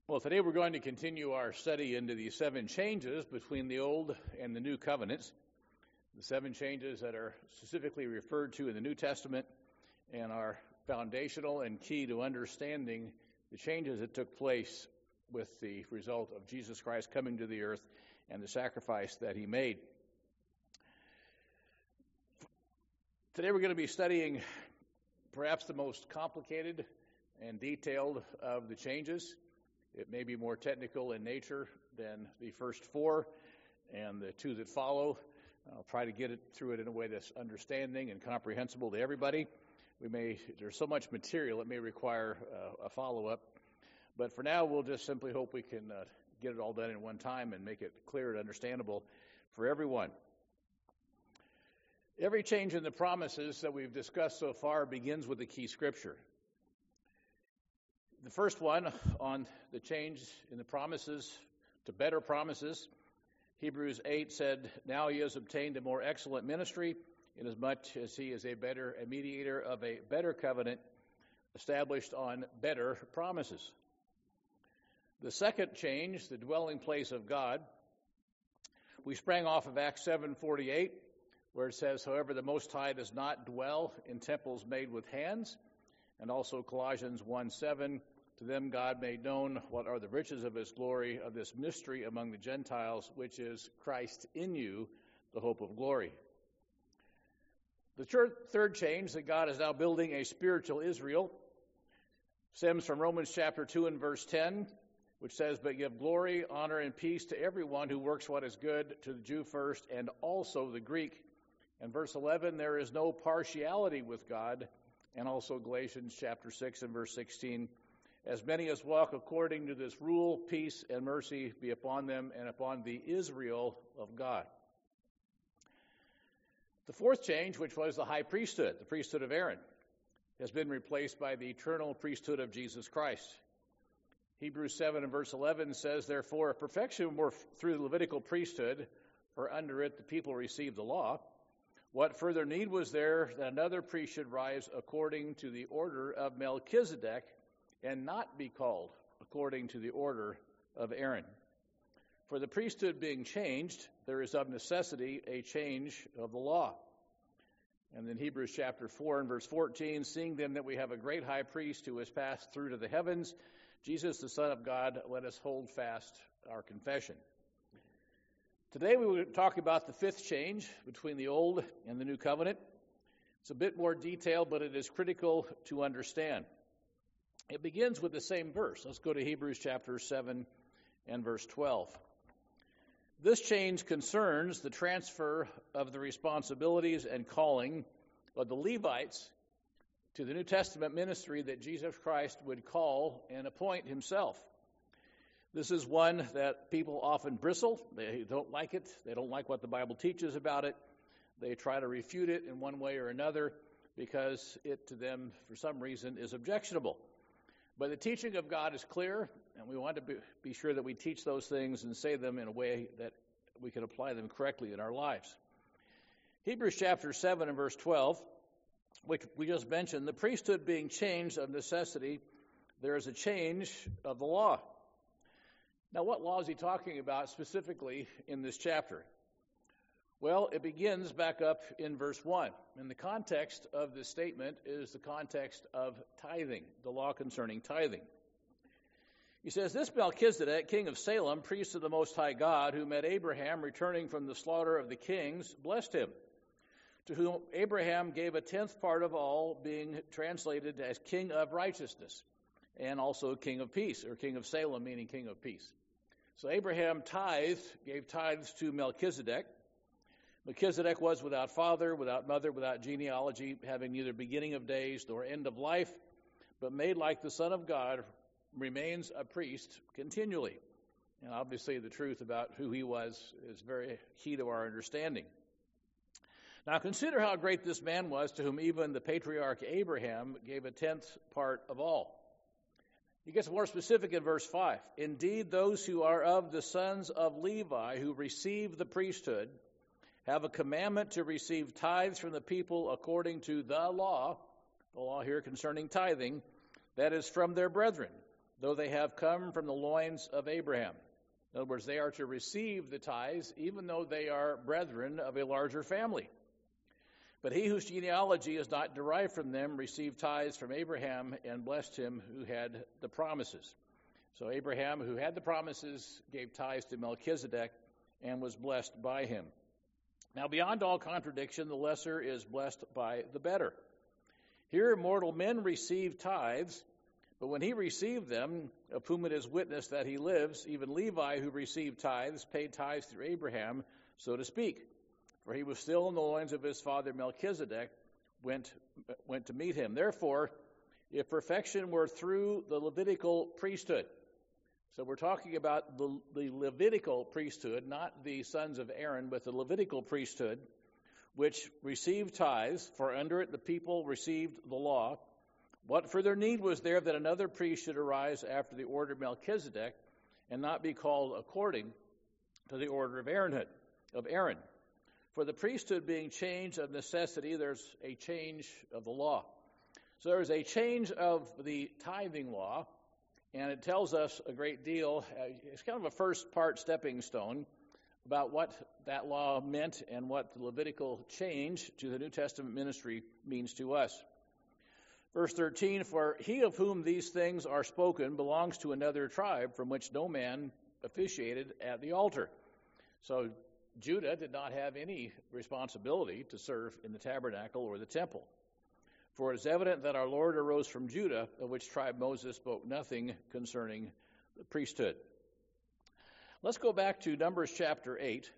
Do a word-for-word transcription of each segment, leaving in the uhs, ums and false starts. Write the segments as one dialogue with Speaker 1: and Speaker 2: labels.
Speaker 1: Well, today we're going to continue our study into the seven changes between the Old and the New Covenants, the seven changes that are specifically referred to in the New Testament and are foundational and key to understanding the changes that took place with the result of Jesus Christ coming to the earth and the sacrifice that he made. Today we're going to be studying perhaps the most complicated and detailed of the changes. It may be more technical in nature than the first four and the two that follow. I'll try to get it through it in a way that's understanding and comprehensible to everybody. We may there's so much material it may require uh, a follow-up, but for now we'll just simply hope we can uh, get it all done in one time and make it clear and understandable for everyone. Every change in the promises that we've discussed so far begins with a key scripture. The first one on the change in the promises to better promises, Hebrews eight said, "Now he has obtained a more excellent ministry, inasmuch as he is a better a mediator of a better covenant, established on better promises." The second change, the dwelling place of God, we sprang off of Acts seven forty-eight, where it says, "However, the Most High does not dwell in temples made with hands," and also Colossians one seven, "To them God made known what are the riches of his glory, of this mystery among the Gentiles, which is Christ in you, the hope of glory." The third change, that God is now building a spiritual Israel, stems from Romans chapter two and verse ten, which says, "But give glory, honor, and peace to everyone who works what is good, to the Jew first, and also the Greek." And verse eleven, "There is no partiality with God." And also Galatians chapter six and verse sixteen, "As many as walk according to this rule, peace and mercy be upon them and upon the Israel of God." The fourth change, which was the high priesthood, the priesthood of Aaron, has been replaced by the eternal priesthood of Jesus Christ. Hebrews seven and verse eleven says, "Therefore, if perfection were through the Levitical priesthood, for under it the people received the law, what further need was there that another priest should rise according to the order of Melchizedek, and not be called according to the order of Aaron? For the priesthood being changed, there is of necessity a change of the law." And then Hebrews chapter four and verse fourteen, "Seeing then that we have a great high priest who has passed through to the heavens, Jesus the Son of God, let us hold fast our confession." Today we will talk about the fifth change between the Old and the New Covenant. It's a bit more detailed, but it is critical to understand. It begins with the same verse. Let's go to Hebrews chapter seven and verse twelve. This change concerns the transfer of the responsibilities and calling of the Levites to the New Testament ministry that Jesus Christ would call and appoint himself. This is one that people often bristle. They don't like it. They don't like what the Bible teaches about it. They try to refute it in one way or another because it to them, for some reason, is objectionable. But the teaching of God is clear, and we want to be, be sure that we teach those things and say them in a way that we can apply them correctly in our lives. Hebrews chapter seven and verse twelve, which we just mentioned, the priesthood being changed of necessity, there is a change of the law. Now, what law is he talking about specifically in this chapter? Well, it begins back up in verse one. And the context of this statement is the context of tithing, the law concerning tithing. He says, "This Melchizedek, king of Salem, priest of the Most High God, who met Abraham returning from the slaughter of the kings, blessed him, to whom Abraham gave a tenth part of all, being translated as king of righteousness, and also king of peace," or king of Salem, meaning king of peace. So Abraham tithed, gave tithes to Melchizedek. Melchizedek was without father, without mother, without genealogy, having neither beginning of days nor end of life, but made like the Son of God, remains a priest continually. And obviously the truth about who he was is very key to our understanding. Now consider how great this man was, to whom even the patriarch Abraham gave a tenth part of all. He gets more specific in verse five. "Indeed, those who are of the sons of Levi, who receive the priesthood, have a commandment to receive tithes from the people according to the law," the law here concerning tithing, "that is from their brethren, though they have come from the loins of Abraham. In other words, they are to receive the tithes, even though they are brethren of a larger family. But he whose genealogy is not derived from them received tithes from Abraham and blessed him who had the promises. So Abraham, who had the promises, gave tithes to Melchizedek and was blessed by him. Now, beyond all contradiction, the lesser is blessed by the better. Here mortal men receive tithes, but when he received them, of whom it is witnessed that he lives, even Levi, who received tithes, paid tithes through Abraham, so to speak. For he was still in the loins of his father Melchizedek, went, went to meet him. Therefore, if perfection were through the Levitical priesthood, so we're talking about the, the Levitical priesthood, not the sons of Aaron, but the Levitical priesthood, which received tithes, for under it the people received the law. What further need was there that another priest should arise after the order of Melchizedek, and not be called according to the order of Aaron? Of Aaron? For the priesthood being changed of necessity, there's a change of the law. So there's a change of the tithing law, and it tells us a great deal. It's kind of a first part stepping stone about what that law meant and what the Levitical change to the New Testament ministry means to us. Verse thirteen, for he of whom these things are spoken belongs to another tribe from which no man officiated at the altar. So Judah did not have any responsibility to serve in the tabernacle or the temple. For it is evident that our Lord arose from Judah, of which tribe Moses spoke nothing concerning the priesthood. Let's go back to Numbers chapter eight.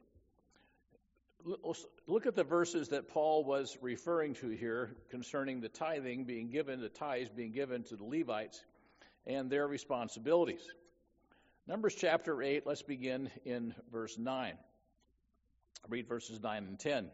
Speaker 1: Look at the verses that Paul was referring to here concerning the tithing being given, the tithes being given to the Levites and their responsibilities. Numbers chapter eight, let's begin in verse nine. I'll read verses nine and ten.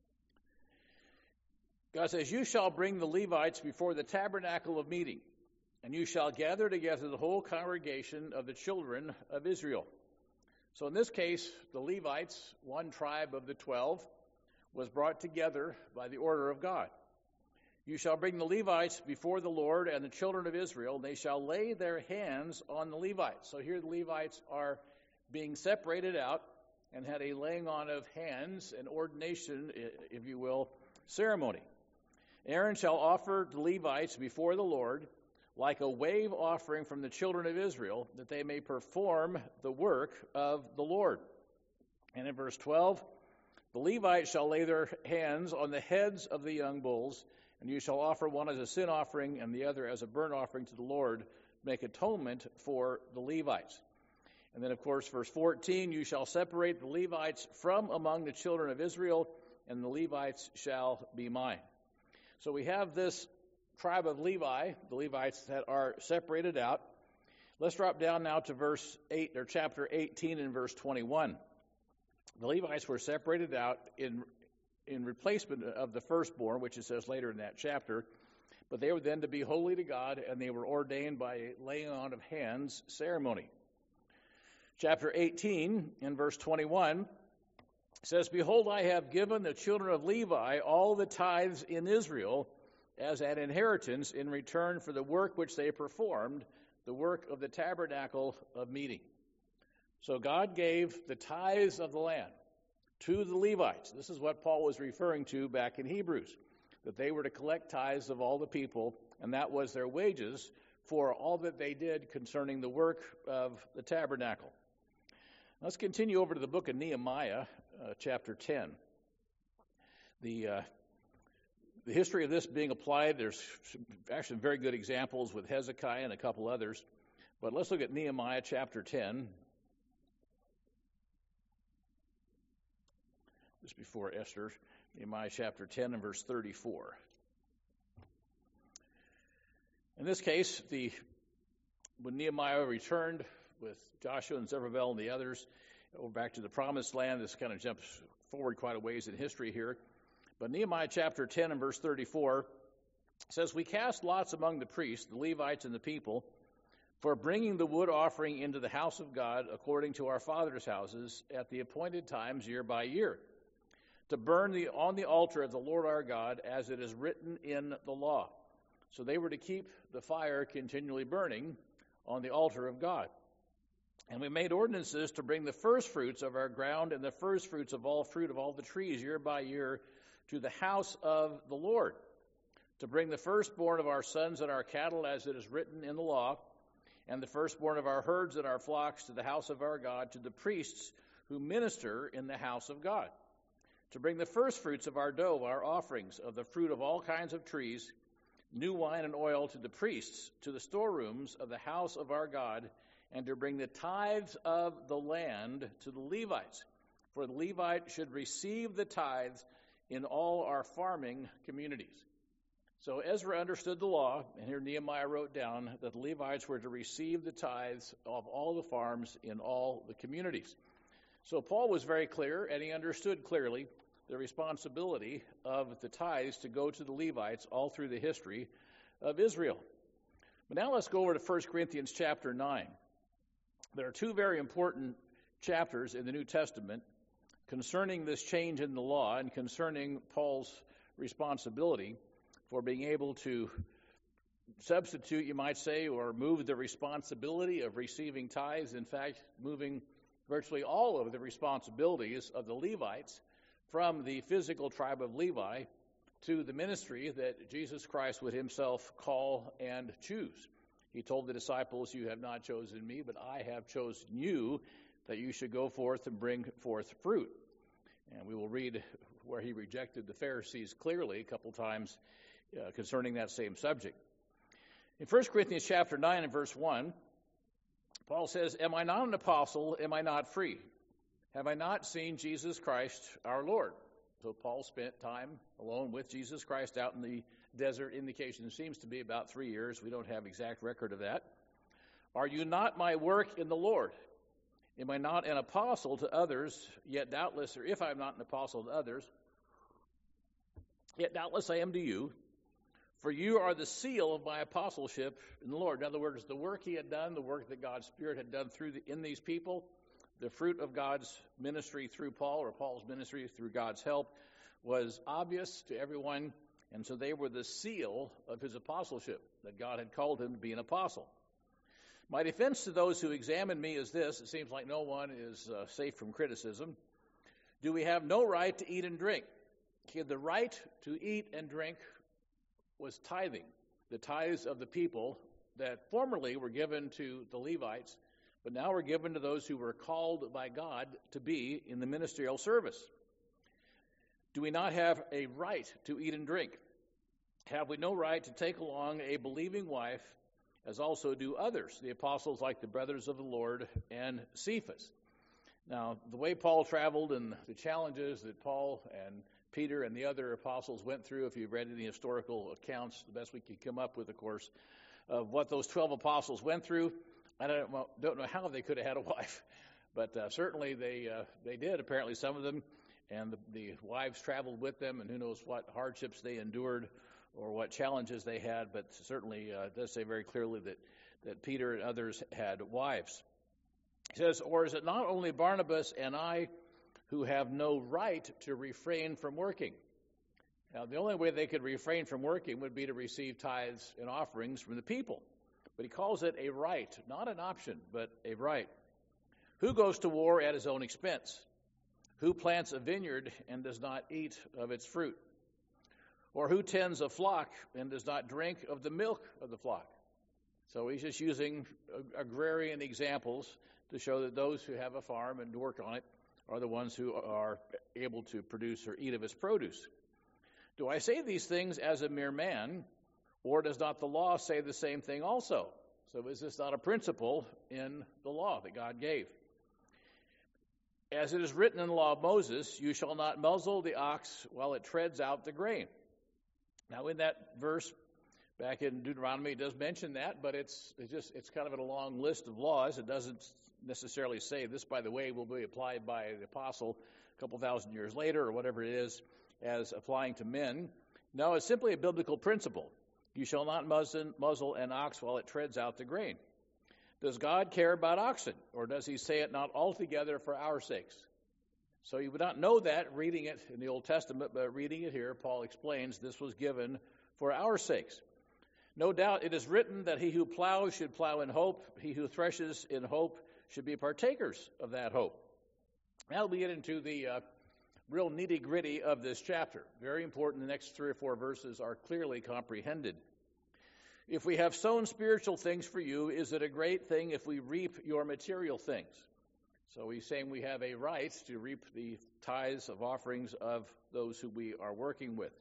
Speaker 1: God says, you shall bring the Levites before the tabernacle of meeting, and you shall gather together the whole congregation of the children of Israel. So in this case, the Levites, one tribe of the twelve, was brought together by the order of God. You shall bring the Levites before the Lord and the children of Israel, and they shall lay their hands on the Levites. So here the Levites are being separated out and had a laying on of hands, an ordination, if you will, ceremony. Aaron shall offer the Levites before the Lord like a wave offering from the children of Israel, that they may perform the work of the Lord. And in verse twelve, the Levites shall lay their hands on the heads of the young bulls, and you shall offer one as a sin offering and the other as a burnt offering to the Lord, to make atonement for the Levites. And then, of course, verse fourteen, you shall separate the Levites from among the children of Israel, and the Levites shall be mine. So we have this tribe of Levi, the Levites that are separated out. Let's drop down now to verse eight, or chapter eighteen and verse twenty-one. The Levites were separated out in in replacement of the firstborn, which it says later in that chapter, but they were then to be holy to God, and they were ordained by a laying on of hands ceremony. Chapter eighteen and verse twenty-one says, behold, I have given the children of Levi all the tithes in Israel as an inheritance in return for the work which they performed, the work of the tabernacle of meeting. So God gave the tithes of the land to the Levites. This is what Paul was referring to back in Hebrews, that they were to collect tithes of all the people, and that was their wages for all that they did concerning the work of the tabernacle. Let's continue over to the book of Nehemiah, uh, chapter ten. The uh, the history of this being applied, there's actually very good examples with Hezekiah and a couple others. But let's look at Nehemiah chapter ten. Just before Esther, Nehemiah chapter ten and verse thirty-four. In this case, the when Nehemiah returned with Joshua and Zerubbabel and the others over back to the promised land, this kind of jumps forward quite a ways in history here. But Nehemiah chapter ten and verse thirty-four says, we cast lots among the priests, the Levites, and the people for bringing the wood offering into the house of God according to our fathers' houses at the appointed times year by year, to burn the, on the altar of the Lord our God as it is written in the law. So they were to keep the fire continually burning on the altar of God. And we made ordinances to bring the first fruits of our ground and the first fruits of all fruit of all the trees year by year to the house of the Lord, to bring the firstborn of our sons and our cattle, as it is written in the law, and the firstborn of our herds and our flocks to the house of our God, to the priests who minister in the house of God, to bring the firstfruits of our dough, our offerings of the fruit of all kinds of trees, new wine and oil to the priests, to the storerooms of the house of our God, and to bring the tithes of the land to the Levites. For the Levite should receive the tithes in all our farming communities. So Ezra understood the law, and here Nehemiah wrote down that the Levites were to receive the tithes of all the farms in all the communities. So Paul was very clear, and he understood clearly the responsibility of the tithes to go to the Levites all through the history of Israel. But now let's go over to First Corinthians chapter nine. There are two very important chapters in the New Testament concerning this change in the law and concerning Paul's responsibility for being able to substitute, you might say, or move the responsibility of receiving tithes. In fact, moving virtually all of the responsibilities of the Levites from the physical tribe of Levi to the ministry that Jesus Christ would himself call and choose. He told the disciples, "You have not chosen me, but I have chosen you, that you should go forth and bring forth fruit." And we will read where he rejected the Pharisees clearly a couple times uh, concerning that same subject. In First Corinthians chapter nine and verse one, Paul says, "Am I not an apostle? Am I not free? Have I not seen Jesus Christ our Lord?" So Paul spent time alone with Jesus Christ out in the desert. Indication seems to be about three years. We don't have exact record of that. "Are you not my work in the Lord? Am I not an apostle to others? Yet doubtless, or if I am not an apostle to others, yet doubtless I am to you. For you are the seal of my apostleship in the Lord." In other words, the work he had done, the work that God's Spirit had done through the, in these people, the fruit of God's ministry through Paul, or Paul's ministry through God's help, was obvious to everyone, and so they were the seal of his apostleship, that God had called him to be an apostle. "My defense to those who examine me is this," it seems like no one is uh, safe from criticism, "do we have no right to eat and drink?" Okay, the right to eat and drink was tithing, the tithes of the people that formerly were given to the Levites, but now were given to those who were called by God to be in the ministerial service. "Do we not have a right to eat and drink? Have we no right to take along a believing wife, as also do others, the apostles like the brothers of the Lord and Cephas?" Now, the way Paul traveled and the challenges that Paul and Peter and the other apostles went through, if you've read any historical accounts, the best we could come up with, of course, of what those twelve apostles went through, I don't know, don't know how they could have had a wife, but uh, certainly they uh, they did, apparently some of them, and the, the wives traveled with them, and who knows what hardships they endured or what challenges they had, but certainly uh, it does say very clearly that, that Peter and others had wives. He says, "Or is it not only Barnabas and I who have no right to refrain from working?" Now, the only way they could refrain from working would be to receive tithes and offerings from the people. But he calls it a right, not an option, but a right. "Who goes to war at his own expense? Who plants a vineyard and does not eat of its fruit? Or who tends a flock and does not drink of the milk of the flock?" So he's just using agrarian examples to show that those who have a farm and work on it are the ones who are able to produce or eat of its produce. "Do I say these things as a mere man, or does not the law say the same thing also?" So is this not a principle in the law that God gave? "As it is written in the law of Moses, you shall not muzzle the ox while it treads out the grain." Now, in that verse, back in Deuteronomy, it does mention that, but it's, it's just it's kind of a long list of laws. It doesn't necessarily say this, by the way, will be applied by the apostle a couple thousand years later or whatever it is as applying to men. No, it's simply a biblical principle. You shall not muzzle, muzzle an ox while it treads out the grain. Does God care about oxen, or does he say it not altogether for our sakes? So you would not know that reading it in the Old Testament, but reading it here, Paul explains this was given for our sakes. No doubt it is written that he who plows should plow in hope, he who threshes in hope should be partakers of that hope. Now we get into the uh, real nitty-gritty of this chapter. Very important, the next three or four verses are clearly comprehended. If we have sown spiritual things for you, is it a great thing if we reap your material things? So he's saying we have a right to reap the tithes of offerings of those who we are working with.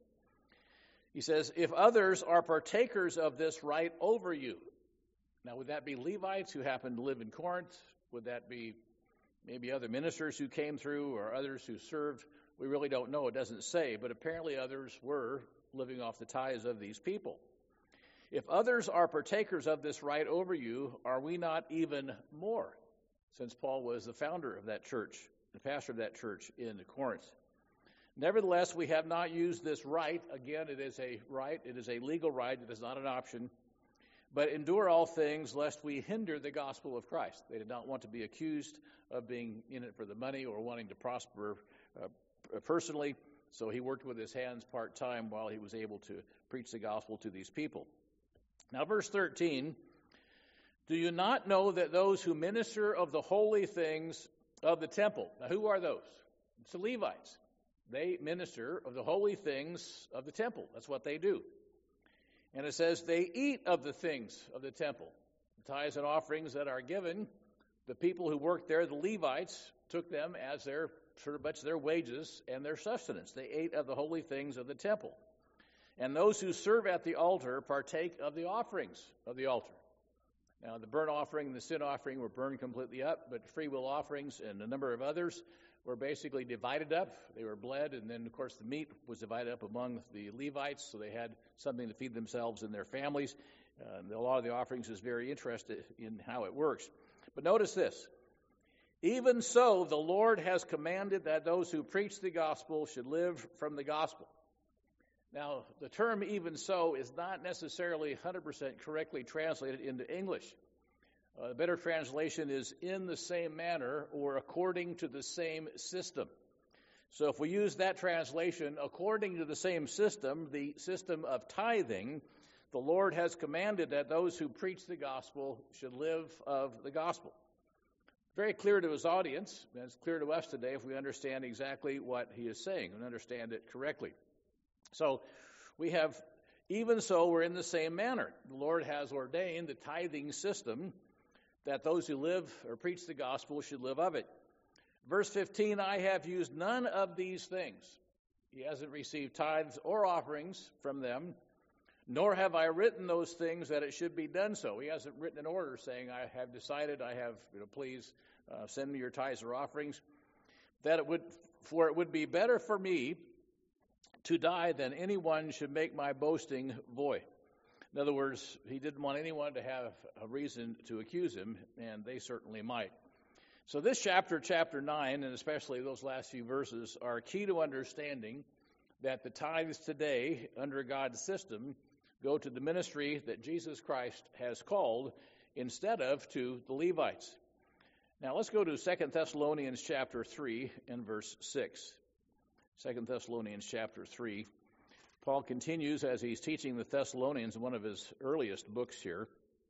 Speaker 1: He says, if others are partakers of this right over you. Now, would that be Levites who happen to live in Corinth? Would that be maybe other ministers who came through or others who served? We really don't know. It doesn't say. But apparently others were living off the tithes of these people. If others are partakers of this right over you, are we not even more? Since Paul was the founder of that church, the pastor of that church in Corinth. Nevertheless, we have not used this right. Again, it is a right. It is a legal right. It is not an option. But endure all things lest we hinder the gospel of Christ. They did not want to be accused of being in it for the money or wanting to prosper uh, personally. So he worked with his hands part-time while he was able to preach the gospel to these people. Now, verse thirteen, do you not know that those who minister of the holy things of the temple, now who are those? It's the Levites. They minister of the holy things of the temple. That's what they do. And it says they eat of the things of the temple. The tithes and offerings that are given, the people who worked there, the Levites, took them as their sort of much their wages and their sustenance. They ate of the holy things of the temple. And those who serve at the altar partake of the offerings of the altar. Now, the burnt offering and the sin offering were burned completely up, but free will offerings and a number of others were basically divided up. They were bled, and then, of course, the meat was divided up among the Levites, so they had something to feed themselves and their families. Uh, a lot of the offerings is very interested in how it works. But notice this. Even so, the Lord has commanded that those who preach the gospel should live from the gospel. Now, the term even so is not necessarily one hundred percent correctly translated into English. Uh, the better translation is in the same manner or according to the same system. So if we use that translation, according to the same system, the system of tithing, the Lord has commanded that those who preach the gospel should live of the gospel. Very clear to his audience, and it's clear to us today if we understand exactly what he is saying and understand it correctly. So we have, even so, we're in the same manner. The Lord has ordained the tithing system that those who live or preach the gospel should live of it. Verse fifteen, I have used none of these things. He hasn't received tithes or offerings from them, nor have I written those things that it should be done so. He hasn't written an order saying, I have decided, I have, you know, please uh, send me your tithes or offerings. That it would, for it would be better for me to die than anyone should make my boasting void. In other words, he didn't want anyone to have a reason to accuse him, and they certainly might. So this chapter, chapter nine, and especially those last few verses, are key to understanding that the tithes today, under God's system, go to the ministry that Jesus Christ has called instead of to the Levites. Now let's go to Second Thessalonians chapter three and verse six. Second Thessalonians chapter three. Paul continues as he's teaching the Thessalonians in one of his earliest books here.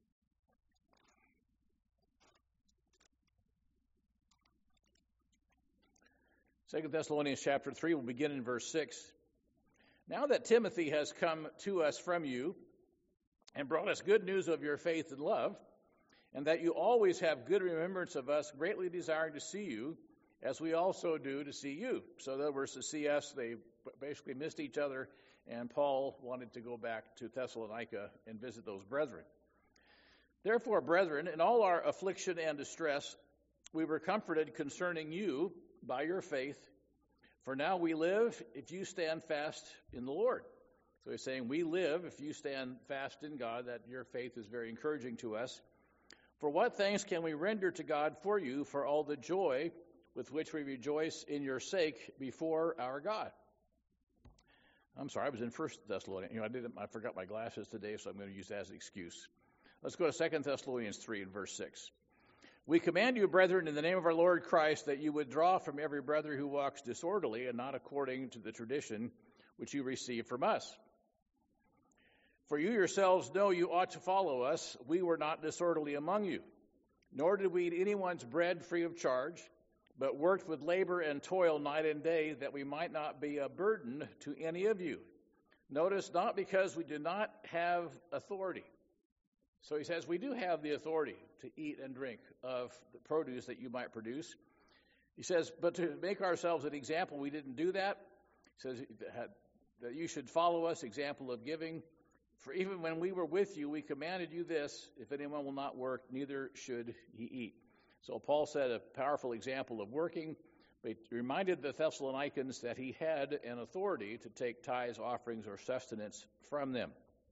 Speaker 1: Second Thessalonians chapter three, we'll begin in verse six. Now that Timothy has come to us from you and brought us good news of your faith and love, and that you always have good remembrance of us, greatly desiring to see you, as we also do to see you. So in other words, to see us, they basically missed each other, and Paul wanted to go back to Thessalonica and visit those brethren. Therefore, brethren, in all our affliction and distress, we were comforted concerning you by your faith. For now we live if you stand fast in the Lord. So he's saying we live if you stand fast in God, that your faith is very encouraging to us. For what thanks can we render to God for you for all the joy with which we rejoice in your sake before our God? I'm sorry, I was in First Thessalonians. You know, I didn't. I forgot my glasses today, so I'm going to use that as an excuse. Let's go to Second Thessalonians three and verse six. We command you, brethren, in the name of our Lord Christ, that you withdraw from every brother who walks disorderly and not according to the tradition which you received from us. For you yourselves know you ought to follow us. We were not disorderly among you, nor did we eat anyone's bread free of charge, but worked with labor and toil night and day, that we might not be a burden to any of you. Notice, not because we do not have authority. So he says we do have the authority to eat and drink of the produce that you might produce. He says, but to make ourselves an example, we didn't do that. He says that you should follow us, example of giving. For even when we were with you, we commanded you this: if anyone will not work, neither should he eat. So Paul set a powerful example of working, but he reminded the Thessalonians that he had an authority to take tithes, offerings, or sustenance from them.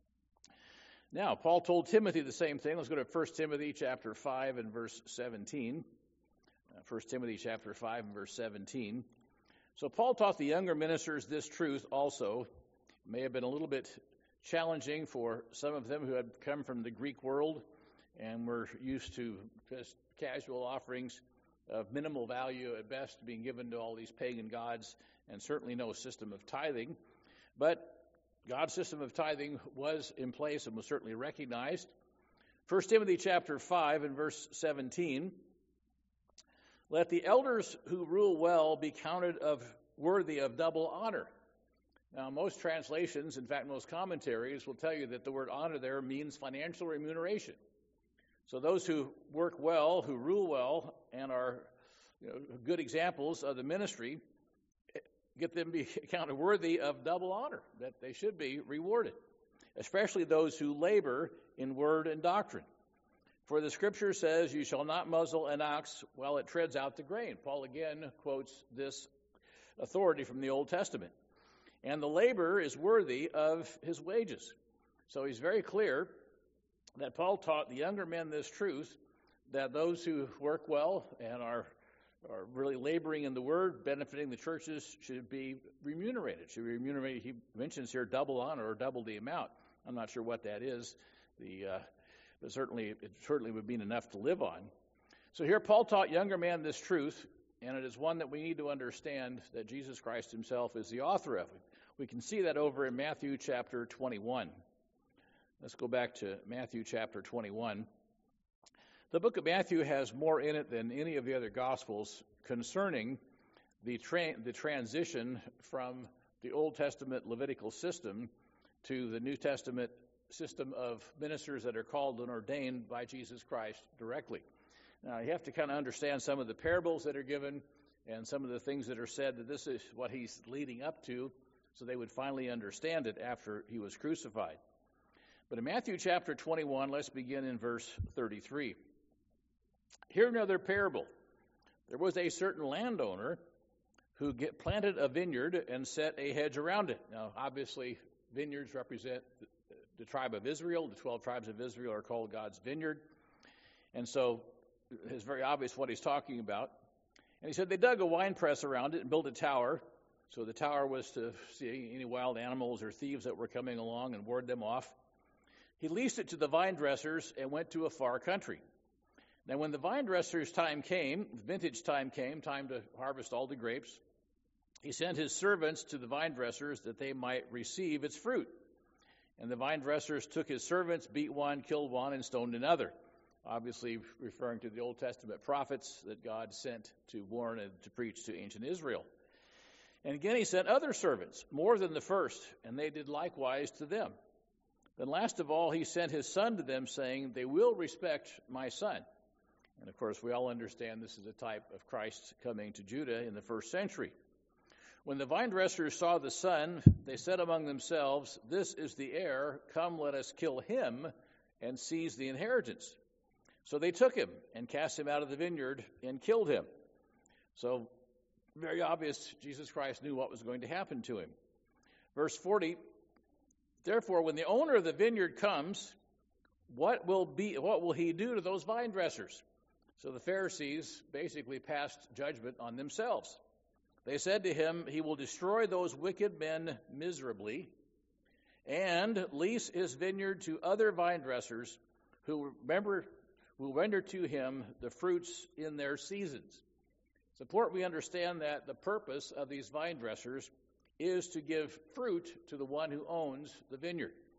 Speaker 1: Now, Paul told Timothy the same thing. Let's go to First Timothy chapter five and verse seventeen. Uh, First Timothy chapter five and verse seventeen. So Paul taught the younger ministers this truth also. It may have been a little bit challenging for some of them who had come from the Greek world and were used to just casual offerings of minimal value at best being given to all these pagan gods, and certainly no system of tithing. But God's system of tithing was in place and was certainly recognized. First Timothy chapter five and verse seventeen. Let the elders who rule well be counted of worthy of double honor. Now, most translations, in fact, most commentaries will tell you that the word honor there means financial remuneration. So those who work well, who rule well, and are you know, good examples of the ministry, get them to be counted worthy of double honor, that they should be rewarded, especially those who labor in word and doctrine. For the scripture says, you shall not muzzle an ox while it treads out the grain. Paul again quotes this authority from the Old Testament. And the laborer is worthy of his wages. So he's very clear that Paul taught the younger men this truth, that those who work well and are, are really laboring in the word, benefiting the churches, should be remunerated. Should be remunerated. He mentions here double honor or double the amount. I'm not sure what that is. The uh, but certainly it certainly would mean enough to live on. So here Paul taught younger men this truth, and it is one that we need to understand that Jesus Christ himself is the author of it. We can see that over in Matthew chapter twenty-one. Let's go back to Matthew chapter twenty-one. The book of Matthew has more in it than any of the other Gospels concerning the, tra- the transition from the Old Testament Levitical system to the New Testament system of ministers that are called and ordained by Jesus Christ directly. Now, you have to kind of understand some of the parables that are given and some of the things that are said, that this is what he's leading up to, so they would finally understand it after he was crucified. But in Matthew chapter twenty-one, let's begin in verse thirty-three. Hear another parable. There was a certain landowner who get, planted a vineyard and set a hedge around it. Now, obviously, vineyards represent the, the tribe of Israel. The twelve tribes of Israel are called God's vineyard. And so it's very obvious what he's talking about. And he said they dug a wine press around it and built a tower. So the tower was to see any wild animals or thieves that were coming along and ward them off. He leased it to the vine dressers and went to a far country. Now when the vine dressers' time came, vintage time came, time to harvest all the grapes, he sent his servants to the vine dressers that they might receive its fruit. And the vine dressers took his servants, beat one, killed one, and stoned another. Obviously referring to the Old Testament prophets that God sent to warn and to preach to ancient Israel. And again he sent other servants, more than the first, and they did likewise to them. Then last of all he sent his son to them, saying, they will respect my son. And of course we all understand this is a type of Christ coming to Judah in the first century. When the vine dressers saw the son, they said among themselves, this is the heir, come let us kill him and seize the inheritance. So they took him and cast him out of the vineyard and killed him. So very obvious, Jesus Christ knew what was going to happen to him. Verse forty, therefore, when the owner of the vineyard comes, what will be what will he do to those vine dressers? So the Pharisees basically passed judgment on themselves. They said to him, he will destroy those wicked men miserably and lease his vineyard to other vine dressers who remember will render to him the fruits in their seasons. It's important we understand that the purpose of these vine dressers is to give fruit to the one who owns the vineyard.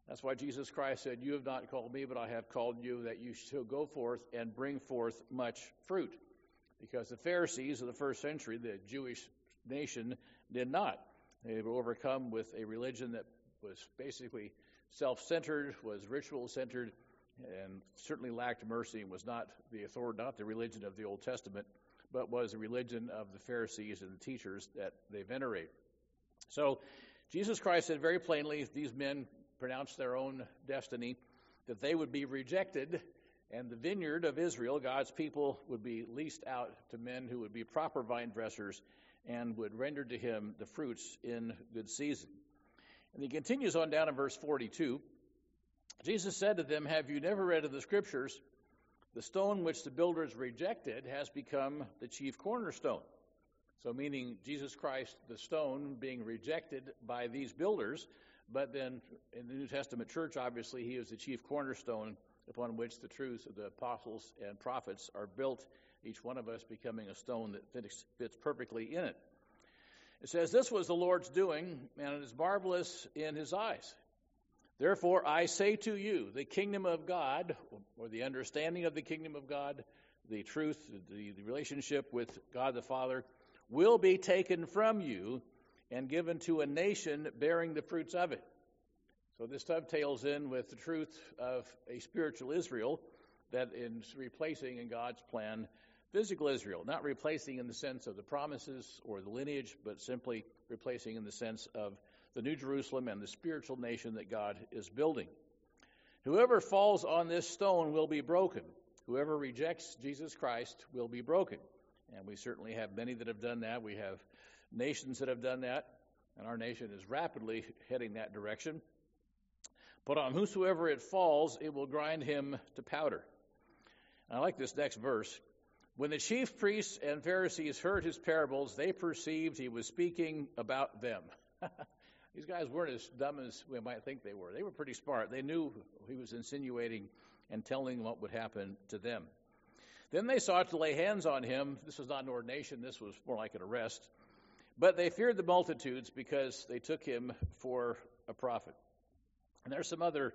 Speaker 1: That's why Jesus Christ said, "You have not called me, but I have called you, that you shall go forth and bring forth much fruit." Because the Pharisees of the first century, the Jewish nation, did not. They were overcome with a religion that was basically self-centered, was ritual-centered, and certainly lacked mercy, and was not the authority, not the religion of the Old Testament, but was the religion of the Pharisees and the teachers that they venerate. So Jesus Christ said very plainly, these men pronounced their own destiny, that they would be rejected, and the vineyard of Israel, God's people, would be leased out to men who would be proper vine dressers and would render to him the fruits in good season. And he continues on down in verse forty-two. Jesus said to them, "Have you never read in the Scriptures, the stone which the builders rejected has become the chief cornerstone?" So meaning Jesus Christ, the stone, being rejected by these builders, but then in the New Testament church, obviously, he is the chief cornerstone upon which the truths of the apostles and prophets are built, each one of us becoming a stone that fits, fits perfectly in it. It says, "This was the Lord's doing, and it is marvelous in his eyes. Therefore, I say to you, the kingdom of God," or the understanding of the kingdom of God, the truth, the, the relationship with God the Father, "will be taken from you and given to a nation bearing the fruits of it." So this dovetails in with the truth of a spiritual Israel that is replacing in God's plan physical Israel, not replacing in the sense of the promises or the lineage, but simply replacing in the sense of the New Jerusalem and the spiritual nation that God is building. "Whoever falls on this stone will be broken. Whoever rejects Jesus Christ will be broken." And we certainly have many that have done that. We have nations that have done that, and our nation is rapidly heading that direction. "But on whosoever it falls, it will grind him to powder." And I like this next verse. "When the chief priests and Pharisees heard his parables, they perceived he was speaking about them." These guys weren't as dumb as we might think they were. They were pretty smart. They knew he was insinuating and telling what would happen to them. "Then they sought to lay hands on him." This was not an ordination. This was more like an arrest. "But they feared the multitudes because they took him for a prophet." And there's some other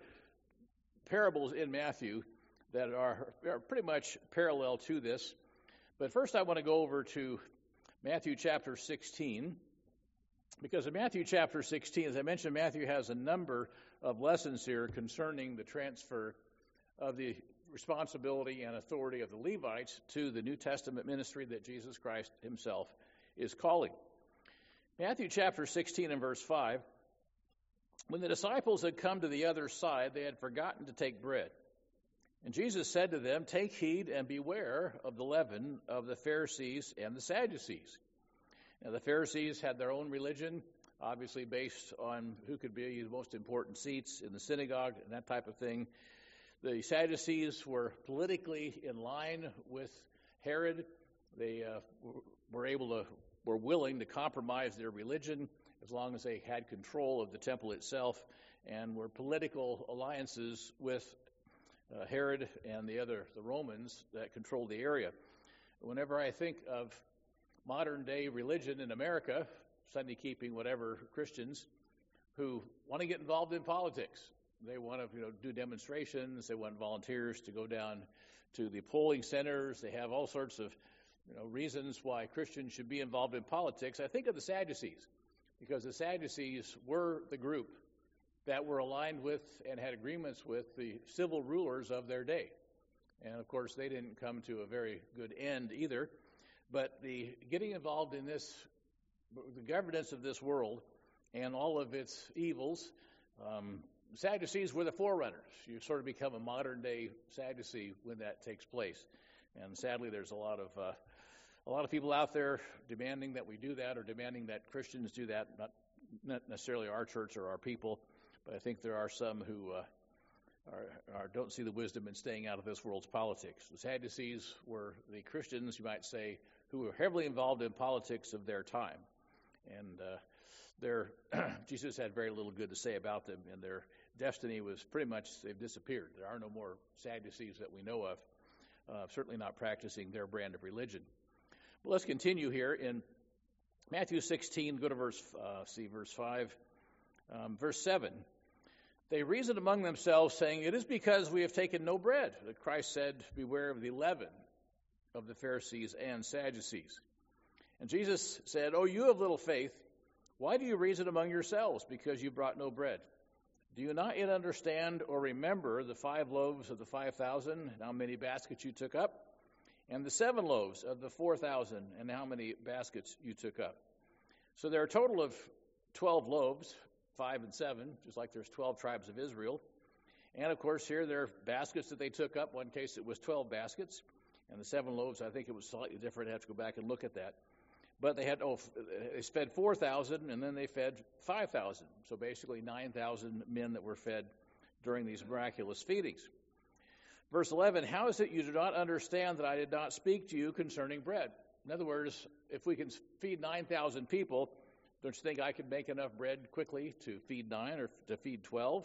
Speaker 1: parables in Matthew that are, are pretty much parallel to this. But first I want to go over to Matthew chapter sixteen. Because in Matthew chapter sixteen, as I mentioned, Matthew has a number of lessons here concerning the transfer of the responsibility and authority of the Levites to the New Testament ministry that Jesus Christ himself is calling. Matthew chapter sixteen and verse five, "When the disciples had come to the other side, they had forgotten to take bread. And Jesus said to them, 'Take heed and beware of the leaven of the Pharisees and the Sadducees.'" Now, the Pharisees had their own religion, obviously based on who could be the most important seats in the synagogue and that type of thing. The Sadducees were politically in line with Herod. They uh, were able to, were willing to compromise their religion as long as they had control of the temple itself, and were political alliances with uh, Herod and the other, the Romans that controlled the area. Whenever I think of modern day religion in America, Sunday keeping, whatever, Christians who want to get involved in politics. They want to, you know, do demonstrations. They want volunteers to go down to the polling centers. They have all sorts of, you know, reasons why Christians should be involved in politics. I think of the Sadducees, because the Sadducees were the group that were aligned with and had agreements with the civil rulers of their day. And of course, they didn't come to a very good end either. But the getting involved in this, the governance of this world and all of its evils, um, Sadducees were the forerunners. You sort of become a modern-day Sadducee when that takes place. And sadly, there's a lot of uh, a lot of people out there demanding that we do that, or demanding that Christians do that. Not, not necessarily our church or our people, but I think there are some who uh, are, are, don't see the wisdom in staying out of this world's politics. The Sadducees were the Christians, you might say, who were heavily involved in politics of their time. And uh, their Jesus had very little good to say about them, and their destiny was pretty much, they've disappeared. There are no more Sadducees that we know of, uh, certainly not practicing their brand of religion. But let's continue here in Matthew sixteen, go to verse, uh, see verse five. Um, verse seven They reasoned among themselves, saying, "It is because we have taken no bread," that Christ said, "Beware of the leaven of the Pharisees and Sadducees." And Jesus said, "Oh, you have little faith, why do you reason among yourselves, because you brought no bread? Do you not yet understand or remember the five loaves of the five thousand, and how many baskets you took up? And the seven loaves of the four thousand, and how many baskets you took up?" So there are a total of twelve loaves, five and seven, just like there's twelve tribes of Israel. And, of course, here there are baskets that they took up. One case it was twelve baskets. And the seven loaves, I think it was slightly different. I have to go back and look at that. But they had, oh, they fed four thousand, and then they fed five thousand. So basically nine thousand men that were fed during these miraculous feedings. Verse eleven, "How is it you do not understand that I did not speak to you concerning bread?" In other words, if we can feed nine thousand people, don't you think I could make enough bread quickly to feed nine or to feed twelve?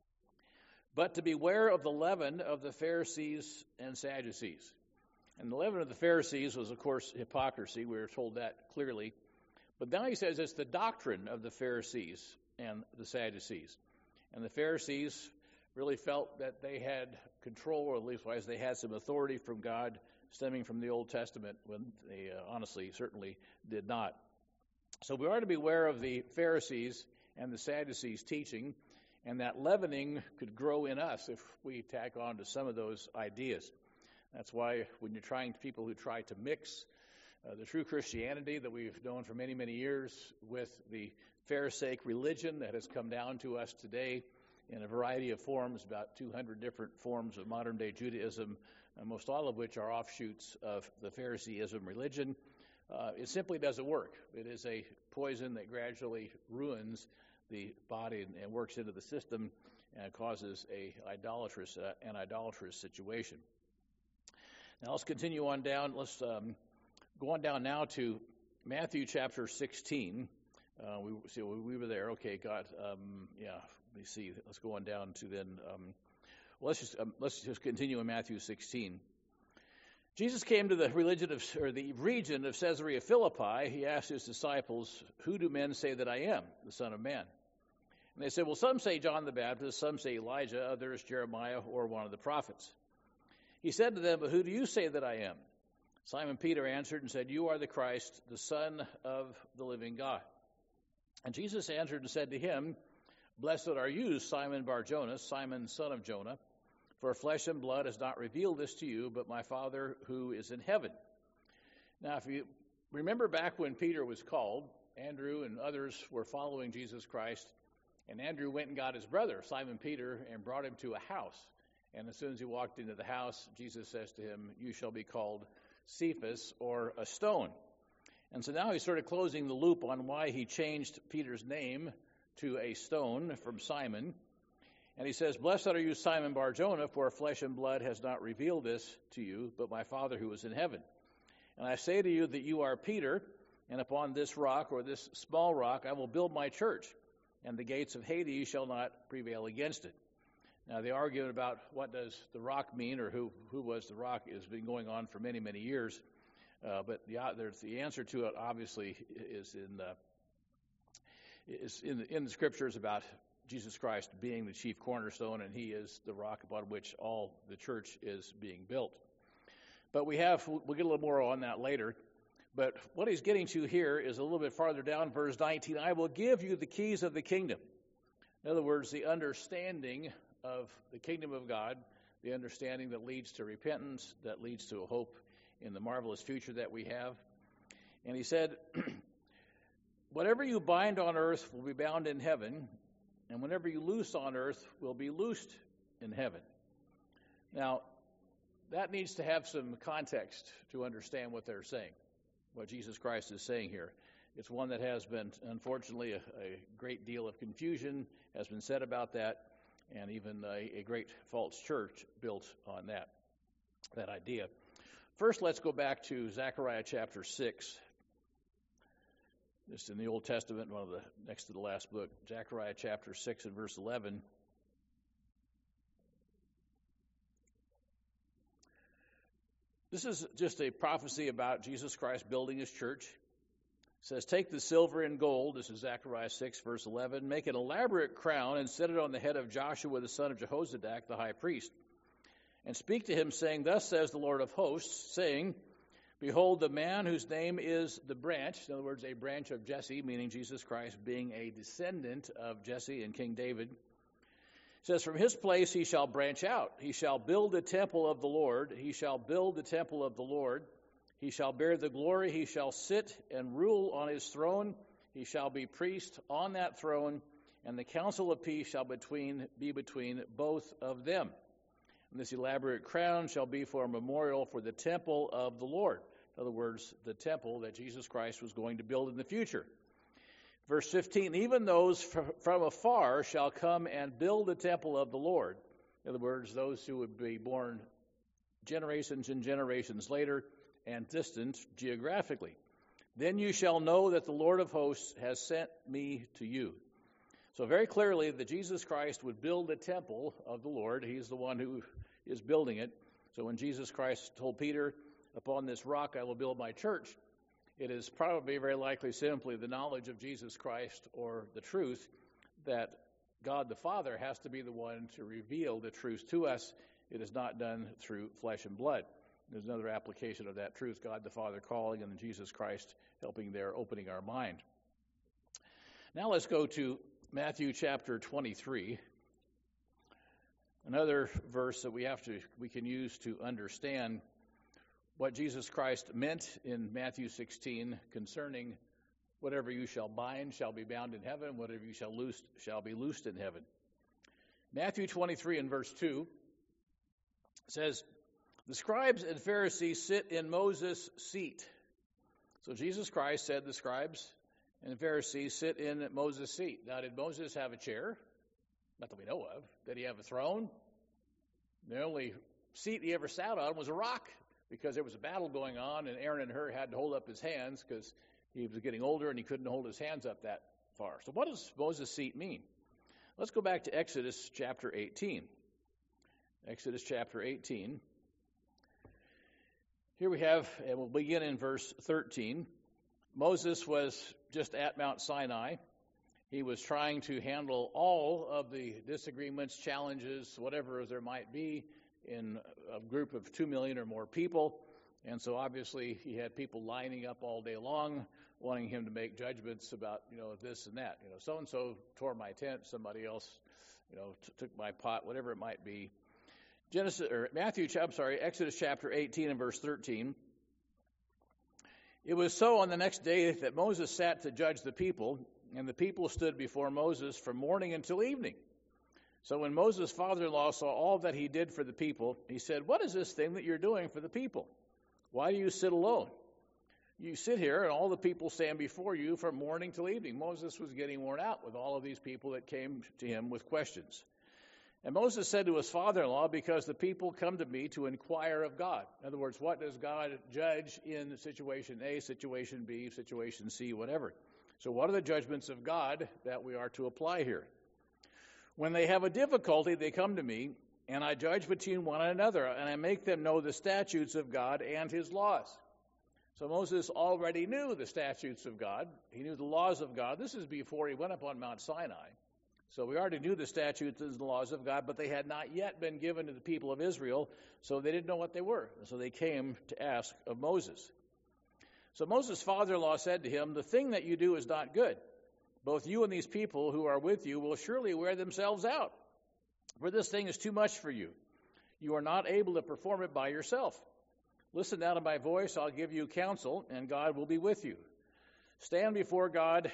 Speaker 1: "But to beware of the leaven of the Pharisees and Sadducees." And the leaven of the Pharisees was, of course, hypocrisy. We were told that clearly. But now he says it's the doctrine of the Pharisees and the Sadducees. And the Pharisees really felt that they had control, or at least wise, they had some authority from God stemming from the Old Testament, when they uh, honestly certainly did not. So we are to beware of the Pharisees and the Sadducees' teaching, and that leavening could grow in us if we tack on to some of those ideas. That's why when you're trying, people who try to mix uh, the true Christianity that we've known for many, many years with the Pharisaic religion that has come down to us today in a variety of forms, about two hundred different forms of modern-day Judaism, and most all of which are offshoots of the Phariseeism religion, uh, it simply doesn't work. It is a poison that gradually ruins the body and, and works into the system and causes a idolatrous, uh, an idolatrous situation. Now let's continue on down. Let's um, go on down now to Matthew chapter sixteen. Uh, we see we were there. Okay, God. Um, yeah. Let me see. Let's go on down to then. Um, well, let's just um, let's just continue in Matthew sixteen. Jesus came to the religion of or the region of Caesarea Philippi. He asked his disciples, "Who do men say that I am, the Son of Man?" And they said, "Well, some say John the Baptist, some say Elijah, others Jeremiah or one of the prophets." He said to them, "But who do you say that I am?" Simon Peter answered and said, "You are the Christ, the Son of the living God." And Jesus answered and said to him, "Blessed are you, Simon Bar-Jonah, Simon son of Jonah, for flesh and blood has not revealed this to you, but my Father who is in heaven." Now, if you remember back when Peter was called, Andrew and others were following Jesus Christ, and Andrew went and got his brother, Simon Peter, and brought him to a house. And as soon as he walked into the house, Jesus says to him, "You shall be called Cephas," or a stone. And so now he's sort of closing the loop on why he changed Peter's name to a stone from Simon. And he says, "Blessed are you, Simon Bar-Jonah, for flesh and blood has not revealed this to you, but my Father who is in heaven. And I say to you that you are Peter, and upon this rock, or this small rock, I will build my church, and the gates of Hades shall not prevail against it." Now, the argument about what does the rock mean, or who, who was the rock, has been going on for many, many years. Uh, but the, there's the answer to it, obviously, is in the, is in the, in the Scriptures about Jesus Christ being the chief cornerstone, and he is the rock upon which all the church is being built. But we have, we'll get a little more on that later. But what he's getting to here is a little bit farther down, verse nineteen. "I will give you the keys of the kingdom." In other words, the understanding of the kingdom of God, the understanding that leads to repentance, that leads to a hope in the marvelous future that we have. And he said, "Whatever you bind on earth will be bound in heaven, and whatever you loose on earth will be loosed in heaven." Now, that needs to have some context to understand what they're saying, what Jesus Christ is saying here. It's one that has been, unfortunately, a, a great deal of confusion has been said about that, and even a, a great false church built on that, that idea. First, let's go back to Zechariah chapter six. Just in the Old Testament, one of the next to the last book, Zechariah chapter six and verse eleven. This is just a prophecy about Jesus Christ building his church. It says, take the silver and gold, this is Zechariah six, verse eleven, make an elaborate crown and set it on the head of Joshua the son of Jehozadak, the high priest, and speak to him, saying, thus says the Lord of hosts, saying, behold, the man whose name is the branch, in other words, a branch of Jesse, meaning Jesus Christ, being a descendant of Jesse and King David, says, from his place he shall branch out. He shall build the temple of the Lord. He shall build the temple of the Lord. He shall bear the glory. He shall sit and rule on his throne. He shall be priest on that throne, and the counsel of peace shall between be between both of them. And this elaborate crown shall be for a memorial for the temple of the Lord. In other words, the temple that Jesus Christ was going to build in the future. Verse fifteen, even those from afar shall come and build the temple of the Lord. In other words, those who would be born generations and generations later and distant geographically. Then you shall know that the Lord of hosts has sent me to you. So very clearly that Jesus Christ would build the temple of the Lord. He's the one who is building it. So when Jesus Christ told Peter, upon this rock I will build my church, it is probably very likely simply the knowledge of Jesus Christ or the truth that God the Father has to be the one to reveal the truth to us. It is not done through flesh and blood. There's another application of that truth, God the Father calling and Jesus Christ helping there, opening our mind. Now let's go to Matthew chapter twenty-three, another verse that we have to we can use to understand what Jesus Christ meant in Matthew sixteen concerning whatever you shall bind shall be bound in heaven, whatever you shall loose shall be loosed in heaven. Matthew twenty-three and verse two says, the scribes and Pharisees sit in Moses' seat. So Jesus Christ said the scribes and the Pharisees sit in Moses' seat. Now, did Moses have a chair? Not that we know of. Did he have a throne? The only seat he ever sat on was a rock because there was a battle going on, and Aaron and Hur had to hold up his hands because he was getting older and he couldn't hold his hands up that far. So what does Moses' seat mean? Let's go back to Exodus chapter eighteen. Exodus chapter eighteen. Here we have, and we'll begin in verse thirteen. Moses was just at Mount Sinai. He was trying to handle all of the disagreements, challenges, whatever there might be in a group of two million or more people. And so obviously he had people lining up all day long, wanting him to make judgments about, you know, this and that. You know, so-and-so tore my tent, somebody else, you know, t- took my pot, whatever it might be. Genesis or Matthew, I'm sorry, Exodus chapter eighteen and verse thirteen. It was so on the next day that Moses sat to judge the people, and the people stood before Moses from morning until evening. So when Moses' father-in-law saw all that he did for the people, he said, what is this thing that you're doing for the people? Why do you sit alone? You sit here, and all the people stand before you from morning till evening. Moses was getting worn out with all of these people that came to him with questions. And Moses said to his father-in-law, because the people come to me to inquire of God. In other words, what does God judge in situation A, situation B, situation C, whatever? So what are the judgments of God that we are to apply here? When they have a difficulty, they come to me, and I judge between one another, and I make them know the statutes of God and his laws. So Moses already knew the statutes of God. He knew the laws of God. This is before he went up on Mount Sinai. So we already knew the statutes and the laws of God, but they had not yet been given to the people of Israel, so they didn't know what they were. So they came to ask of Moses. So Moses' father-in-law said to him, the thing that you do is not good. Both you and these people who are with you will surely wear themselves out, for this thing is too much for you. You are not able to perform it by yourself. Listen now to my voice, I'll give you counsel, and God will be with you. Stand before God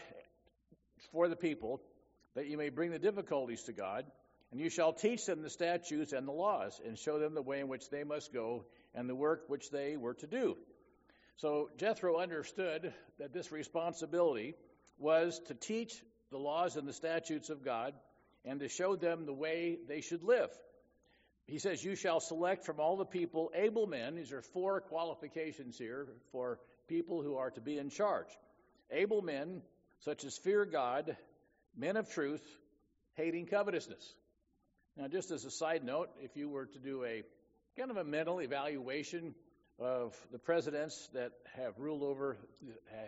Speaker 1: for the people, that you may bring the difficulties to God, and you shall teach them the statutes and the laws, and show them the way in which they must go, and the work which they were to do. So Jethro understood that this responsibility was to teach the laws and the statutes of God, and to show them the way they should live. He says, you shall select from all the people able men. These are four qualifications here for people who are to be in charge. Able men, such as fear God, men of truth, hating covetousness. Now, just as a side note, if you were to do a kind of a mental evaluation of the presidents that have ruled over,